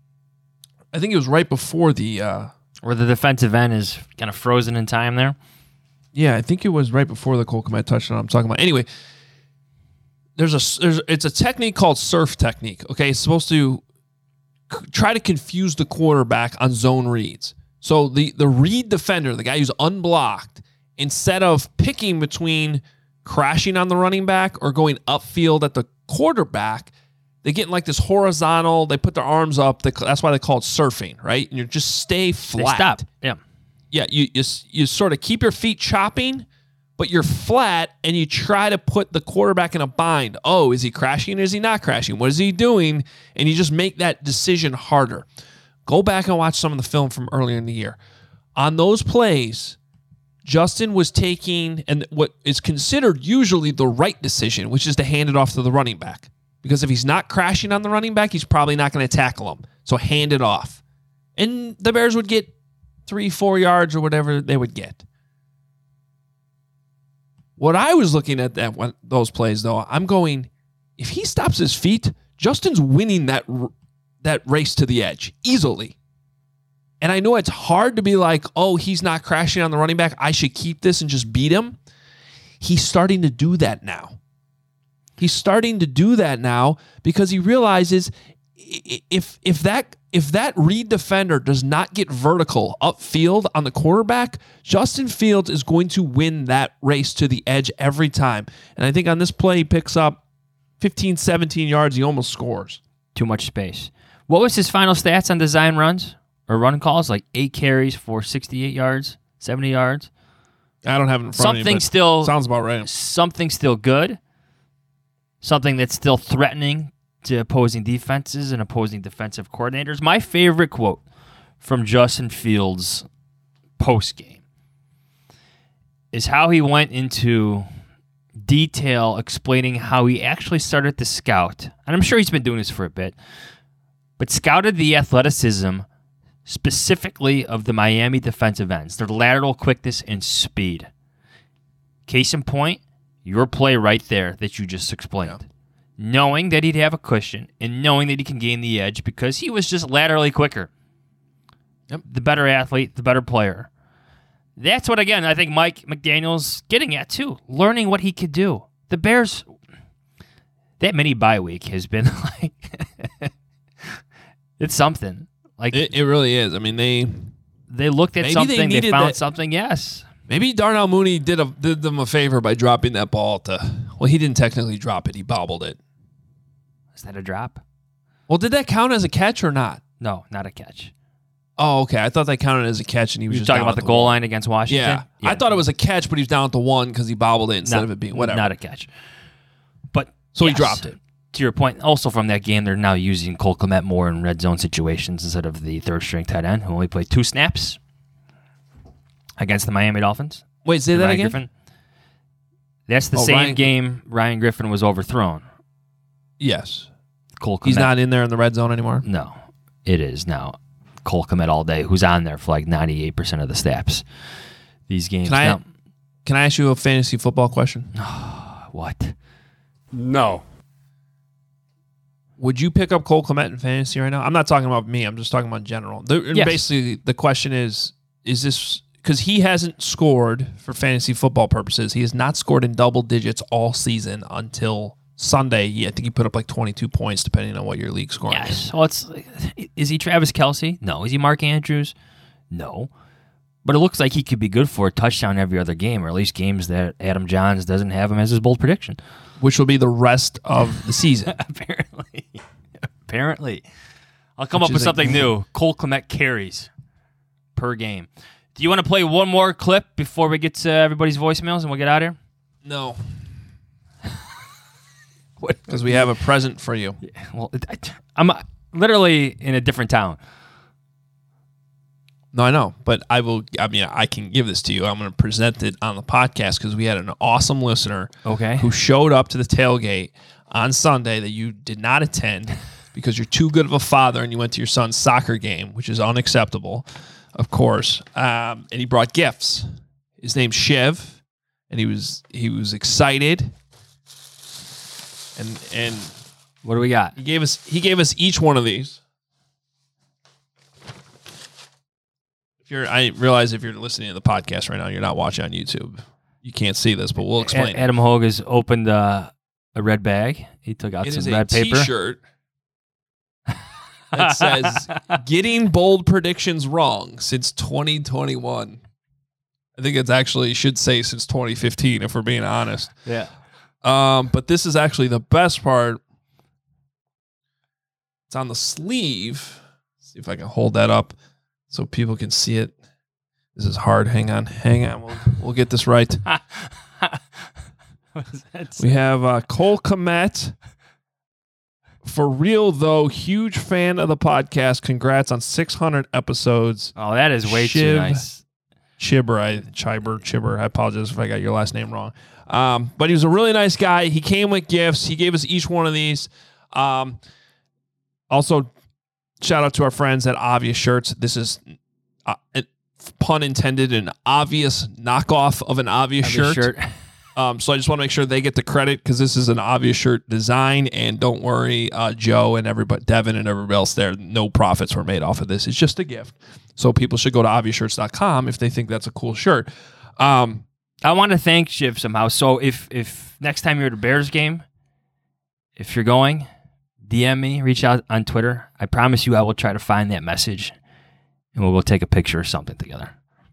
I think it was right before the... Uh, Where the defensive end is kind of frozen in time there. Yeah, I think it was right before the Cole Kmet touchdown I'm talking about. Anyway, there's a there's it's a technique called surf technique. Okay, it's supposed to c- try to confuse the quarterback on zone reads. So the the read defender, the guy who's unblocked, instead of picking between crashing on the running back or going upfield at the quarterback, they get in like this horizontal, they put their arms up. They, that's why they call it surfing, right? And you just stay flat. They stop. Yeah. Yeah, you, you you sort of keep your feet chopping, but you're flat, and you try to put the quarterback in a bind. Oh, is he crashing or is he not crashing? What is he doing? And you just make that decision harder. Go back and watch some of the film from earlier in the year. On those plays, Justin was taking and what is considered usually the right decision, which is to hand it off to the running back. Because if he's not crashing on the running back, he's probably not going to tackle him. So hand it off. And the Bears would get three, four yards or whatever they would get. What I was looking at that one, those plays, though, I'm going, if he stops his feet, Justin's winning that that race to the edge easily. And I know it's hard to be like, oh, he's not crashing on the running back. I should keep this and just beat him. He's starting to do that now. He's starting to do that now because he realizes if if that if that read defender does not get vertical upfield on the quarterback, Justin Fields is going to win that race to the edge every time. And I think on this play, he picks up fifteen, seventeen yards. He almost scores. Too much space. What was his final stats on design runs or run calls? Like eight carries for sixty-eight yards, seventy yards? I don't have it in front something of me, but still sounds about right. Something still good. Something that's still threatening to opposing defenses and opposing defensive coordinators. My favorite quote from Justin Fields post-game is how he went into detail explaining how he actually started to scout, and I'm sure he's been doing this for a bit, but scouted the athleticism specifically of the Miami defensive ends, their lateral quickness and speed. Case in point, your play right there that you just explained. Yeah. Knowing that he'd have a cushion and knowing that he can gain the edge because he was just laterally quicker. Yep. The better athlete, the better player. That's what, again, I think Mike McDaniel's getting at, too. Learning what he could do. The Bears, that mini bye week has been like, it's something. Like it, it really is. I mean, they they looked at something, they, they found that, something, yes. Maybe Darnell Mooney did a, did them a favor by dropping that ball to, well, he didn't technically drop it. He bobbled it. Is that a drop? Well, did that count as a catch or not? No, not a catch. Oh, okay. I thought that counted as a catch, and he was You're just talking down about the, the goal one. line against Washington? Yeah. yeah. I thought it was a catch, but he was down at the one because he bobbled it instead not, of it being whatever. Not a catch. But So yes, he dropped it. To your point, also from that game, they're now using Cole Kmet more in red zone situations instead of the third-string tight end who only played two snaps against the Miami Dolphins. Wait, say that Ryan again? Griffin. That's the Oh, same Ryan- game Ryan Griffin was overthrown. Yes. Cole He's Kmet- not in there in the red zone anymore? No, it is now Cole Kmet all day, who's on there for like ninety-eight percent of the snaps. These games. Can I, now, can I ask you a fantasy football question? what? No. Would you pick up Cole Kmet in fantasy right now? I'm not talking about me. I'm just talking about general. The, Yes. Basically, the question is, is this because he hasn't scored for fantasy football purposes? He has not scored in double digits all season until Sunday. He, I think he put up like twenty-two points, depending on what your league scoring is. Yes. Well, it's is he Travis Kelce? No. Is he Mark Andrews? No. But it looks like he could be good for a touchdown every other game, or at least games that Adam Johns doesn't have him as his bold prediction. Which will be the rest of the season. Apparently. Apparently. I'll come Which up with is a- something new. Cole Kmet carries per game. Do you want to play one more clip before we get to everybody's voicemails and we'll get out of here? No. Because we have a present for you. Yeah, well, it, I, I'm uh, literally in a different town. No, I know, but I will. I mean, I can give this to you. I'm going to present it on the podcast because we had an awesome listener, Okay. who showed up to the tailgate on Sunday that you did not attend because you're too good of a father and you went to your son's soccer game, which is unacceptable, of course. Um, and he brought gifts. His name's Shiv, and he was he was excited. And and what do we got? He gave us he gave us each one of these. If you're, I realize if you're listening to the podcast right now, you're not watching on YouTube. You can't see this, but we'll explain. A- Adam Hogue has opened uh, a red bag. He took out It some is a red paper. T-shirt that says "Getting bold predictions wrong since twenty twenty-one." I think it's actually should say since twenty fifteen, if we're being honest. Yeah. Um, but this is actually the best part. It's on the sleeve. Let's see if I can hold that up so people can see it. This is hard. Hang on. Hang on. We'll, we'll get this right. What does that We say? have uh, Cole Kmet. For real, though, huge fan of the podcast. Congrats on six hundred episodes. Oh, that is way too Shiv nice. Chibber, I, Chiber, Chibber. I apologize if I got your last name wrong. Um, but he was a really nice guy. He came with gifts. He gave us each one of these. Um, also, shout out to our friends at Obvious Shirts. This is, uh, it, pun intended, an obvious knockoff of an obvious, Obvious shirt. shirt. Um, so I just want to make sure they get the credit because this is an Obvious Shirt design. And don't worry, uh, Joe and everybody, Devin and everybody else there, no profits were made off of this. It's just a gift. So people should go to obvious shirts dot com if they think that's a cool shirt. Um, I want to thank Shiv somehow. So if if next time you're at a Bears game, if you're going, D M me, reach out on Twitter. I promise you I will try to find that message and we'll go take a picture or something together.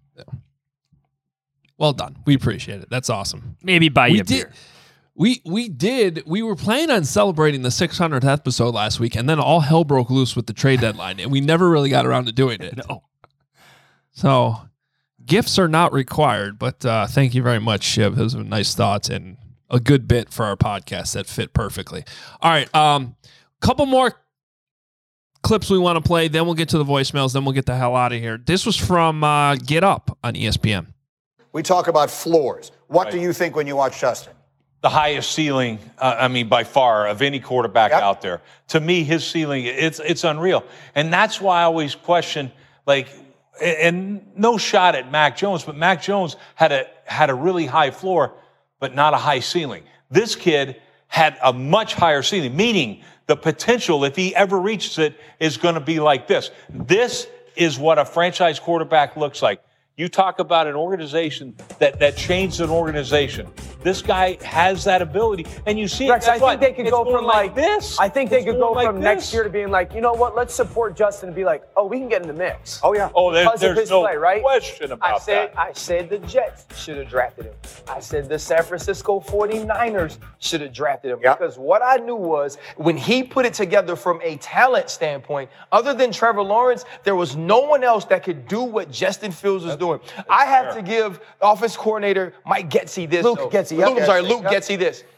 Well done. We appreciate it. That's awesome. Maybe buy We you a did- beer. We we did. We were planning on celebrating the six hundredth episode last week, and then all hell broke loose with the trade deadline, and we never really got around to doing it. No. So gifts are not required, but uh, thank you very much, Shiv. Those were nice thoughts and a good bit for our podcast that fit perfectly. All right. Um, couple more clips we want to play, then we'll get to the voicemails, then we'll get the hell out of here. This was from uh, Get Up on E S P N. We talk about floors. What do you think when you watch Justin? The highest ceiling, uh, I mean, by far, of any quarterback Yep. out there. To me, his ceiling, it's it's unreal. And that's why I always question, like, and no shot at Mac Jones, but Mac Jones had a had a really high floor, but not a high ceiling. This kid had a much higher ceiling, meaning the potential, if he ever reaches it, is going to be like this. This is what a franchise quarterback looks like. You talk about an organization that, that changed an organization. This guy has that ability, and you see Rex, it. I think they could It's go going from like this. I think they It's could go going like from next this. year to being like, you know what? Let's support Justin and be like, oh, we can get in the mix. Oh yeah. Oh, there- Because of there's his no play, right? question about I said, that. I said the Jets should have drafted him. I said the San Francisco forty-niners should have drafted him. Yep. Because what I knew was when he put it together from a talent standpoint, other than Trevor Lawrence, there was no one else that could do what Justin Fields was doing. I have fair. to give offense coordinator Mike Getsy this. Luke though. Getsy, yep, Luke, I'm sorry, Getsy, Luke yep. Getsy this.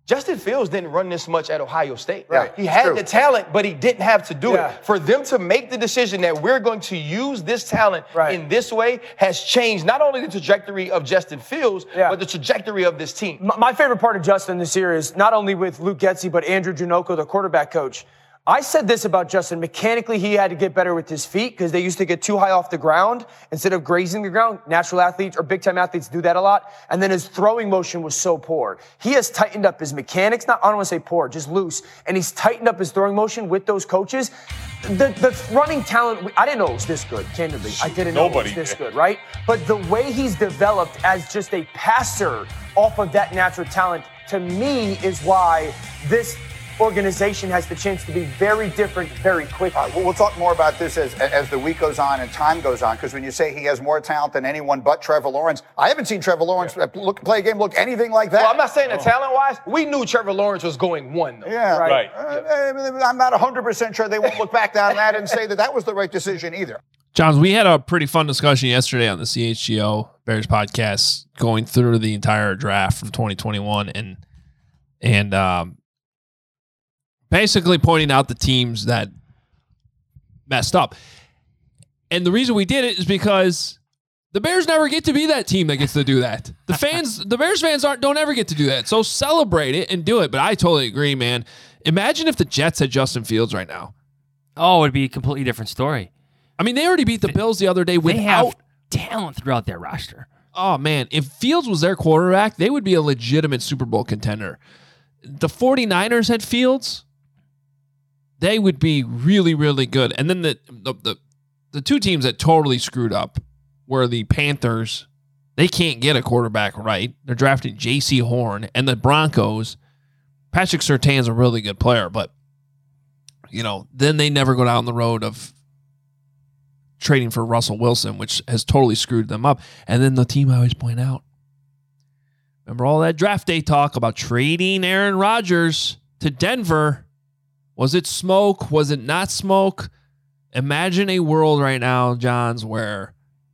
Justin Fields didn't run this much at Ohio State. Right. He had True. the talent, but he didn't have to do Yeah. it. For them to make the decision that we're going to use this talent Right. in this way has changed not only the trajectory of Justin Fields, Yeah. but the trajectory of this team. My, my favorite part of Justin this year is not only with Luke Getsy, but Andrew Janocko, the quarterback coach. I said this about Justin. Mechanically, he had to get better with his feet because they used to get too high off the ground instead of grazing the ground. Natural athletes or big-time athletes do that a lot. And then his throwing motion was so poor. He has tightened up his mechanics. Not, I don't want to say poor, just loose. And he's tightened up his throwing motion with those coaches. The, the running talent, I didn't know it was this good, candidly. I didn't know Nobody it was this did. good, right? But the way he's developed as just a passer off of that natural talent, to me, is why this organization has the chance to be very different very quickly. All right, well, we'll talk more about this as as the week goes on and time goes on, because when you say he has more talent than anyone but Trevor Lawrence, I haven't seen Trevor Lawrence yeah. look, play a game look anything like that. Well, I'm not saying that talent-wise. We knew Trevor Lawrence was going one, though. Yeah, Right. Uh, I'm not one hundred percent sure they won't look back on that and say that that was the right decision either. Johns, we had a pretty fun discussion yesterday on the C H G O Bears podcast, going through the entire draft from twenty twenty-one and and um, basically pointing out the teams that messed up. And the reason we did it is because the Bears never get to be that team that gets to do that. The fans, the Bears fans aren't don't ever get to do that. So celebrate it and do it. But I totally agree, man. Imagine if the Jets had Justin Fields right now. Oh, it'd be a completely different story. I mean, they already beat the Bills the other day without They have talent throughout their roster. Oh, man. If Fields was their quarterback, they would be a legitimate Super Bowl contender. The 49ers had Fields. They would be really, really good. And then the, the the the two teams that totally screwed up were the Panthers. They can't get a quarterback right. They're drafting J C Horn. And the Broncos, Patrick Surtain's a really good player, but, you know, then they never go down the road of trading for Russell Wilson, which has totally screwed them up. And then the team I always point out, remember all that draft day talk about trading Aaron Rodgers to Denver? Was it smoke? Was it not smoke? Imagine a world right now, Johns, where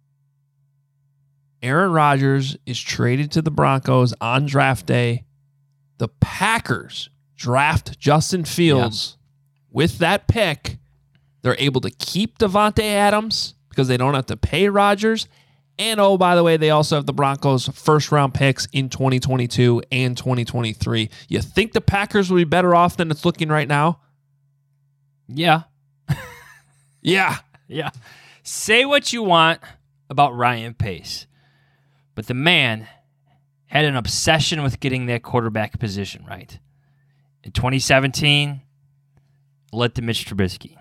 Aaron Rodgers is traded to the Broncos on draft day. The Packers draft Justin Fields. Yeah. With that pick, they're able to keep Devontae Adams because they don't have to pay Rodgers. And, oh, by the way, they also have the Broncos' first-round picks in twenty twenty-two and twenty twenty-three. You think the Packers will be better off than it's looking right now? Yeah. yeah. Yeah. Say what you want about Ryan Pace, but the man had an obsession with getting that quarterback position right. In twenty seventeen, led to Mitch Trubisky.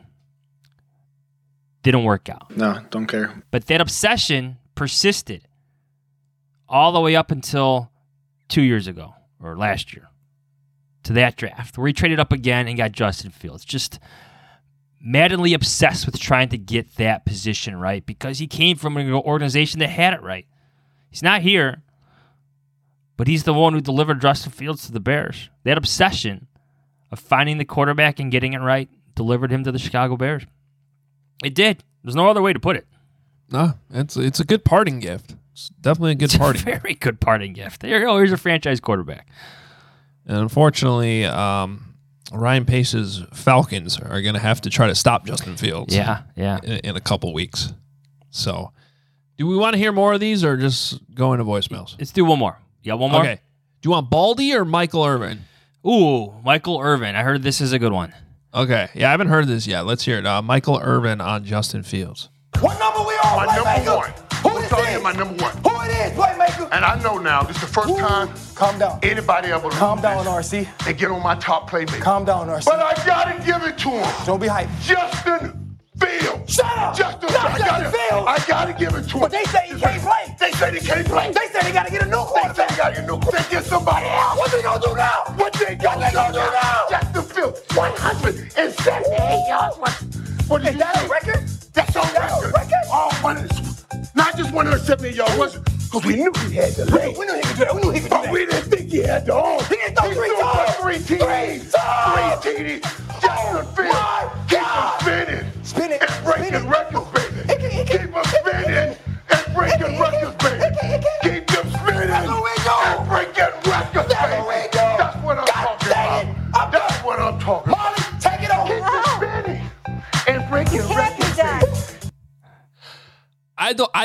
Didn't work out. No, don't care. But that obsession persisted all the way up until two years ago, or last year, to that draft, where he traded up again and got Justin Fields. Just maddenly obsessed with trying to get that position right because he came from an organization that had it right. He's not here, but he's the one who delivered Justin Fields to the Bears. That obsession of finding the quarterback and getting it right delivered him to the Chicago Bears. It did. There's no other way to put it. No, it's it's a good parting gift. It's definitely a good it's parting a very good parting gift. There you go. Here's a franchise quarterback. And unfortunately, um, Ryan Pace's Falcons are going to have to try to stop Justin Fields. Yeah, yeah. In, in a couple weeks. So, do we want to hear more of these or just go into voicemails? Let's do one more. You got one more? Okay. Do you want Baldy or Michael Irvin? Ooh, Michael Irvin. I heard this is a good one. Okay. Yeah, I haven't heard this yet. Let's hear it. Uh, Michael Irvin on Justin Fields. What number we on? My number one. Who this is? is? My number one. Who it is, Playmaker? And I know now, this is the first Ooh. time Calm down. anybody ever Calm down, R C. and get on my top playmaker. Calm down, R C. But I gotta give it to him. Don't be hyped. Justin Fields. Shut up. Justin, Not I Justin gotta, Fields. I gotta give it to him. But they say he can't play. They say they can't play. They say they gotta get a new They quarterback. say they gotta get a new quarterback. They get somebody else. What they gonna do now? What they gonna, what they gonna do now? Justin Fields, one hundred seventy-eight yards. What, what Is that a record? That's on That's record. a record? Oh, one hundred, not just one hundred seventy yards, was it? Because we knew he had the leg. We knew he could do that. We knew he could do But that. we didn't think he had the arm. He didn't throw He three threw times. Three T Ds. times. Three T Ds. Justin Fields, keep him spinning. Spinning. And breaking records, baby. Keep him spinning and breaking records, baby. Keep them spinning That's what we do. and breaking records, That's what we baby. do. That's what I'm talking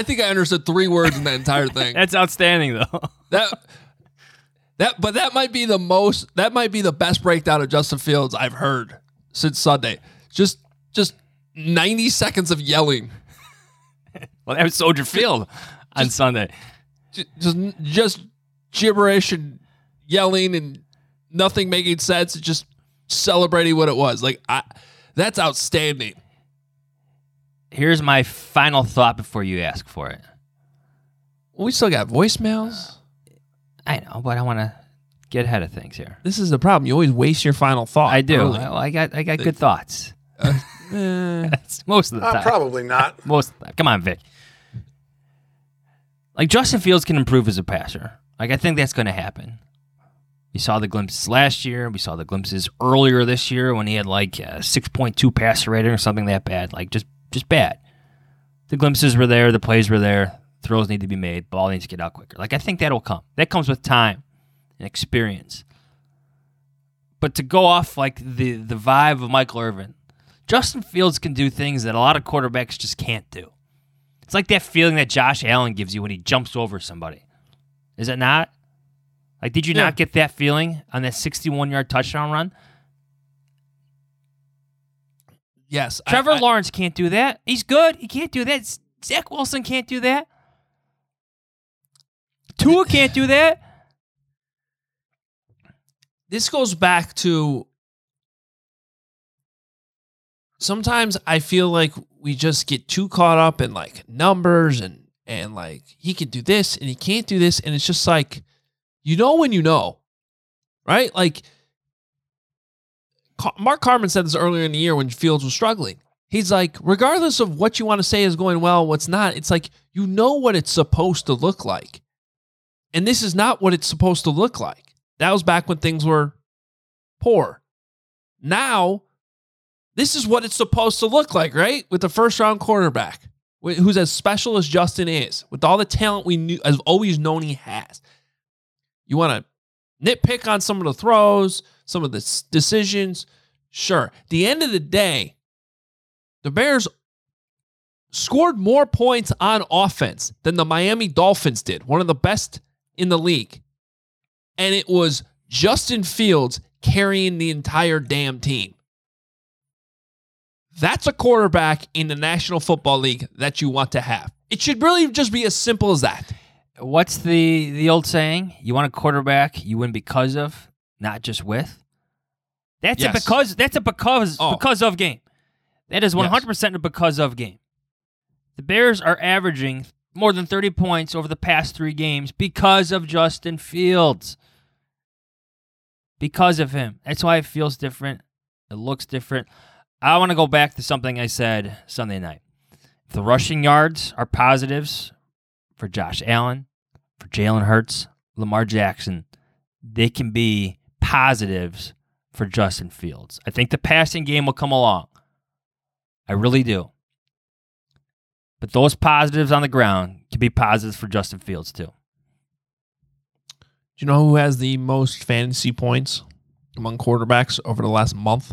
think I understood three words in that entire thing. That's outstanding, though. That that, but that might be the most. That might be the best breakdown of Justin Fields I've heard since Sunday. Just, just ninety seconds of yelling. Well, that was Soldier Field on just, Sunday. Just, just gibberish and yelling and nothing making sense. Just celebrating what it was. Like I, that's outstanding. Here's my final thought before you ask for it. Well, we still got voicemails. I know, but I want to get ahead of things here. This is the problem. You always waste your final thought. I do. Early. Well, I got I got good thoughts. Uh, That's most of the Uh, time. probably not. Most of the time. Come on, Vic. Like, Justin Fields can improve as a passer. Like, I think that's going to happen. We saw the glimpses last year. We saw the glimpses earlier this year when he had like a six point two passer rating or something that bad. Like, just just bad. The glimpses were there. The plays were there. Throws need to be made. Ball needs to get out quicker. Like, I think that'll come. That comes with time and experience. But to go off like the, the vibe of Michael Irvin, Justin Fields can do things that a lot of quarterbacks just can't do. It's like that feeling that Josh Allen gives you when he jumps over somebody. Is it not? Like, did you yeah. not get that feeling on that sixty-one-yard touchdown run? Yes. Trevor I, I, Lawrence can't do that. He's good. He can't do that. Zach Wilson can't do that. Tua can't do that. This goes back to sometimes I feel like we just get too caught up in like numbers and and like he can do this and he can't do this, and it's just like, you know when you know, right? Like Mark Carman said this earlier in the year when Fields was struggling. He's like, regardless of what you want to say is going well, what's not, it's like, you know what it's supposed to look like. And this is not what it's supposed to look like. That was back when things were poor. Now, this is what it's supposed to look like, right? With the first round quarterback, who's as special as Justin is, with all the talent we knew, as always known he has. You want to nitpick on some of the throws, some of the decisions. Sure. At the end of the day, the Bears scored more points on offense than the Miami Dolphins did, one of the best in the league. And it was Justin Fields carrying the entire damn team. That's a quarterback in the National Football League that you want to have. It should really just be as simple as that. What's the, the old saying? You want a quarterback you win because of, not just with? That's yes. a because that's a because oh. because of game. That is one hundred percent yes. a because of game. The Bears are averaging more than thirty points over the past three games because of Justin Fields. Because of him. That's why it feels different. It looks different. I want to go back to something I said Sunday night. If the rushing yards are positives for Josh Allen, for Jalen Hurts, Lamar Jackson, they can be positives for Justin Fields. I think the passing game will come along. I really do. But those positives on the ground can be positives for Justin Fields too. Do you know who has the most fantasy points among quarterbacks over the last month?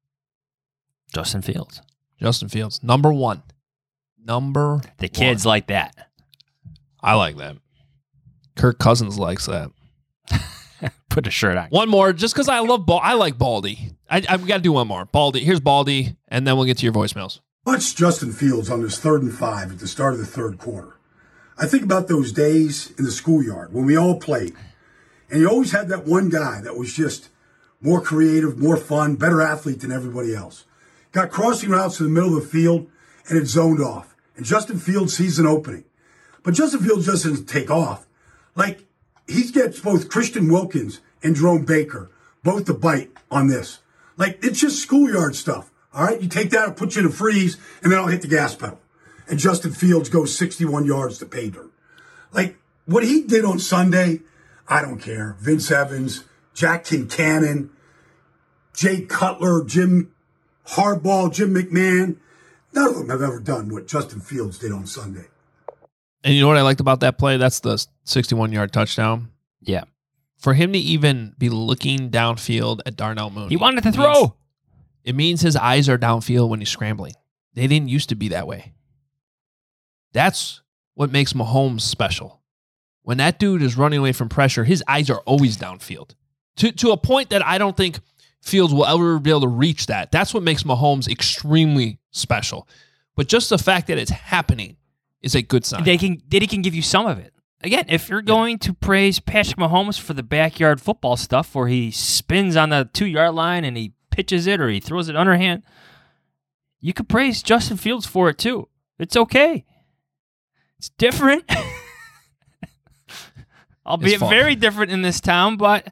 Justin Fields. Justin Fields. Number one. Number The kids one. like that. I like that. Kirk Cousins likes that. Put a shirt on. One more, just because I love Bal- I like Baldy. I, I've got to do one more. Baldy. Here's Baldy, and then we'll get to your voicemails. Watch Justin Fields on this third and five at the start of the third quarter. I think about those days in the schoolyard when we all played. And you always had that one guy that was just more creative, more fun, better athlete than everybody else. Got crossing routes in the middle of the field, and it zoned off. And Justin Fields sees an opening. But Justin Fields just doesn't take off. Like, he gets both Christian Wilkins and Jerome Baker both to bite on this. Like, it's just schoolyard stuff. All right, you take that, I'll put you in a freeze, and then I'll hit the gas pedal. And Justin Fields goes sixty-one yards to pay dirt. Like, what he did on Sunday, I don't care. Vince Evans, Jack Kincannon, Jay Cutler, Jim Harbaugh, Jim McMahon, none of them have ever done what Justin Fields did on Sunday. And you know what I liked about that play? That's the sixty-one-yard touchdown. Yeah. For him to even be looking downfield at Darnell Mooney. He wanted to throw. Means, it means his eyes are downfield when he's scrambling. They didn't used to be that way. That's what makes Mahomes special. When that dude is running away from pressure, his eyes are always downfield. To to a point that I don't think Fields will ever be able to reach that. That's what makes Mahomes extremely special. But just the fact that it's happening is a good sign. They can, that he can give you some of it. Again, if you're going to praise Patrick Mahomes for the backyard football stuff where he spins on the two-yard line and he pitches it or he throws it underhand, you could praise Justin Fields for it too. It's okay. It's different. Albeit very different in this town, but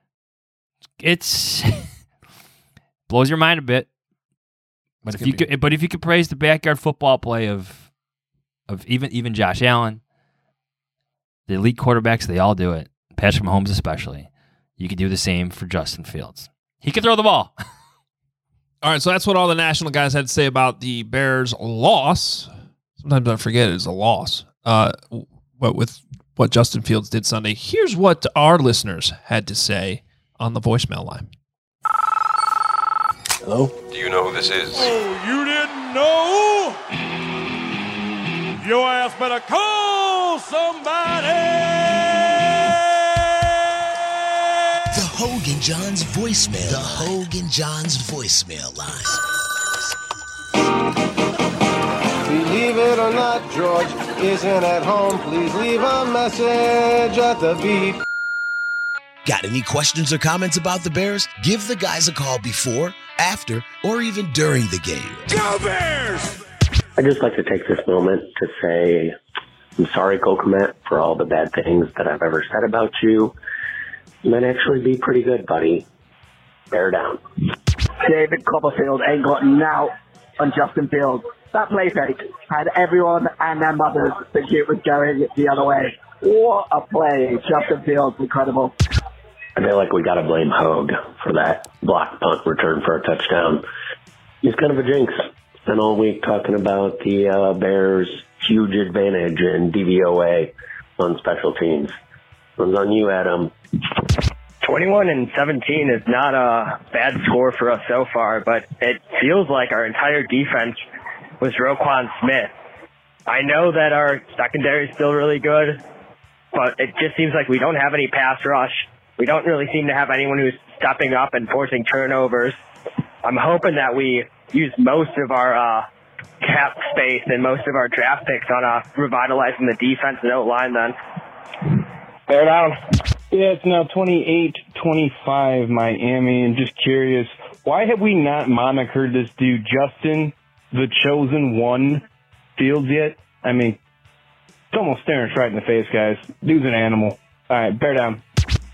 it's blows your mind a bit. But if you could, but if you could praise the backyard football play of of even even Josh Allen, the elite quarterbacks, they all do it. Patrick Mahomes especially. You could do the same for Justin Fields. He can throw the ball. All right, so that's what all the national guys had to say about the Bears' loss. Sometimes I forget it's a loss. Uh, what with what Justin Fields did Sunday. Here's what our listeners had to say on the voicemail line. Hello? Do you know who this is? Oh, you didn't know? Your ass better call somebody! The Hogan Johns voicemail. The Hogan Johns voicemail line. Believe it or not, George isn't at home. Please leave a message at the beep. Got any questions or comments about the Bears? Give the guys a call before, after, or even during the game. Go Bears! I'd just like to take this moment to say I'm sorry, Kokomet, for all the bad things that I've ever said about you. You might actually be pretty good, buddy. Bear down. David Copperfield ain't got now on Justin Fields. That play fake had everyone and their mothers thinking it was going the other way. What a play. Justin Fields, incredible. I feel like we got to blame Hogue for that block punt return for a touchdown. He's kind of a jinx. Spent all week talking about the uh, Bears' huge advantage in D V O A on special teams. It was on you, Adam. twenty-one and seventeen is not a bad score for us so far, but it feels like our entire defense was Roquan Smith. I know that our secondary is still really good, but it just seems like we don't have any pass rush. We don't really seem to have anyone who's stepping up and forcing turnovers. I'm hoping that we use most of our uh, cap space and most of our draft picks on uh, revitalizing the defense and O-line then. Bear down. Yeah, it's now twenty-eight twenty-five Miami, and just curious, why have we not monikered this dude Justin, the Chosen One, Fields yet? I mean, it's almost staring us right in the face, guys. Dude's an animal. All right, bear down.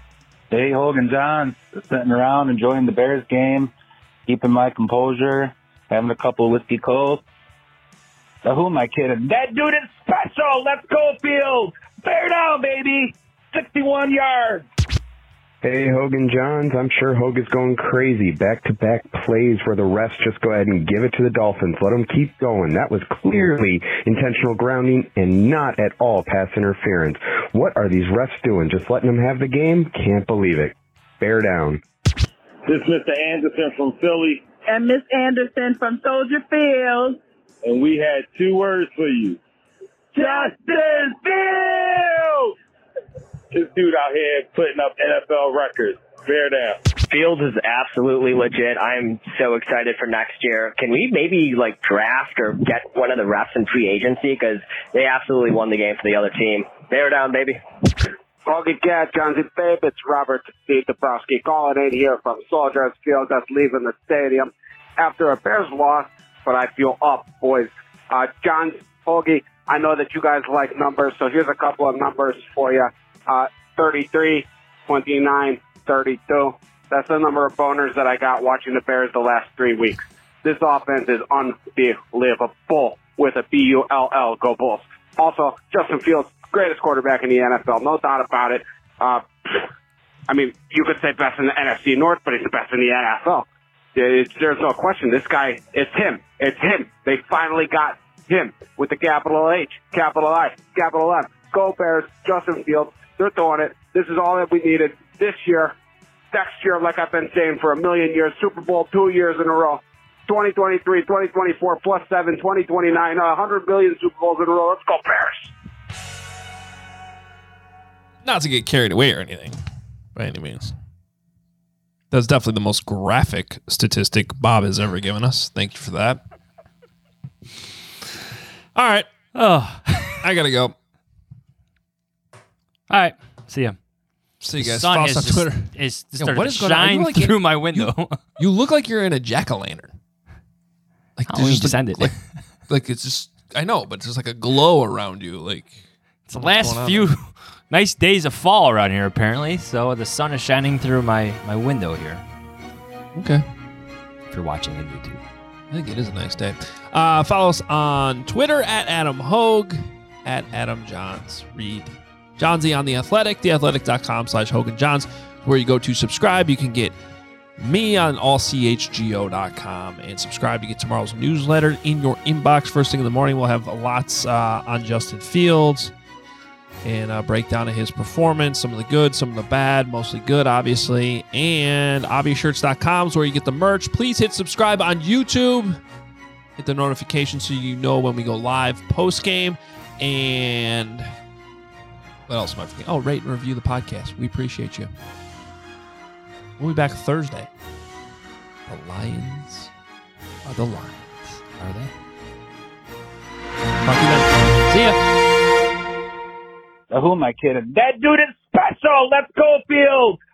Hey, Hogan John, sitting around enjoying the Bears game, keeping my composure, having a couple of whiskey cold. Now, who am I kidding? That dude is special. Let's go, Fields. Bear down, baby. sixty-one yards. Hey, Hogan Johns, I'm sure Hogue is going crazy. Back-to-back plays where the refs just go ahead and give it to the Dolphins. Let them keep going. That was clearly intentional grounding and not at all pass interference. What are these refs doing? Just letting them have the game? Can't believe it. Bear down. This is Mister Anderson from Philly. And Miss Anderson from Soldier Field. And we had two words for you. Justin Fields! This dude out here putting up N F L records. Bear down. Fields is absolutely legit. I'm so excited for next year. Can we maybe like draft or get one of the refs in free agency? Because they absolutely won the game for the other team. Bear down, baby. Foggy Cat, Johnson Babe, it's Robert Steve Dabrowski calling in here from Soldiers Field, just leaving the stadium after a Bears loss, but I feel up, boys. Uh, John, Foggy, I know that you guys like numbers, so here's a couple of numbers for you. Uh, thirty-three, twenty-nine, thirty-two. That's the number of boners that I got watching the Bears the last three weeks. This offense is unbelievable with a B U L L. Go Bulls. Also, Justin Fields, greatest quarterback in the N F L. No doubt about it. Uh, I mean, you could say best in the N F C North, but he's the best in the N F L. It's, there's no question. This guy, it's him. It's him. They finally got him with the capital H, capital I, capital M. Go Bears, Justin Fields. They're throwing it. This is all that we needed this year. Next year, like I've been saying for a million years, Super Bowl two years in a row. twenty twenty-three, twenty twenty-four, plus seven, twenty twenty-nine, uh, one hundred million Super Bowls in a row. Let's go Bears. Not to get carried away or anything, by any means. That's definitely the most graphic statistic Bob has ever given us. Thank you for that. All right. Oh, I gotta go. All right. See ya. See you The guys. sun Follow us has on just- Twitter. is Yeah, started what to is going on? Are you shine like through in- my window. You, you look like you're in a jack-o'-lantern. Like Halloween there's just just a- ended. Like, like it's just. I know, but there's like a glow around you. Like It's the what's last going on few there? nice days of fall around here, apparently. So the sun is shining through my, my window here. Okay. If you're watching on YouTube. I think it is a nice day. Uh, follow us on Twitter at Adam Hogue, at Adam Johns. Read Johnsy on The Athletic, theathletic.com slash Hogan Johns, where you go to subscribe. You can get me on all c h g o dot com and subscribe to get tomorrow's newsletter in your inbox. First thing in the morning, we'll have lots uh, on Justin Fields and a breakdown of his performance, some of the good, some of the bad, mostly good, obviously. And obvi shirts dot com is where you get the merch. Please hit subscribe on YouTube. Hit the notification so you know when we go live post-game. And what else am I forgetting? Oh, rate and review the podcast. We appreciate you. We'll be back Thursday. The Lions are the Lions. Are they? Talk to you then. See ya. Now, who am I kidding? That dude is special. Let's go, Field.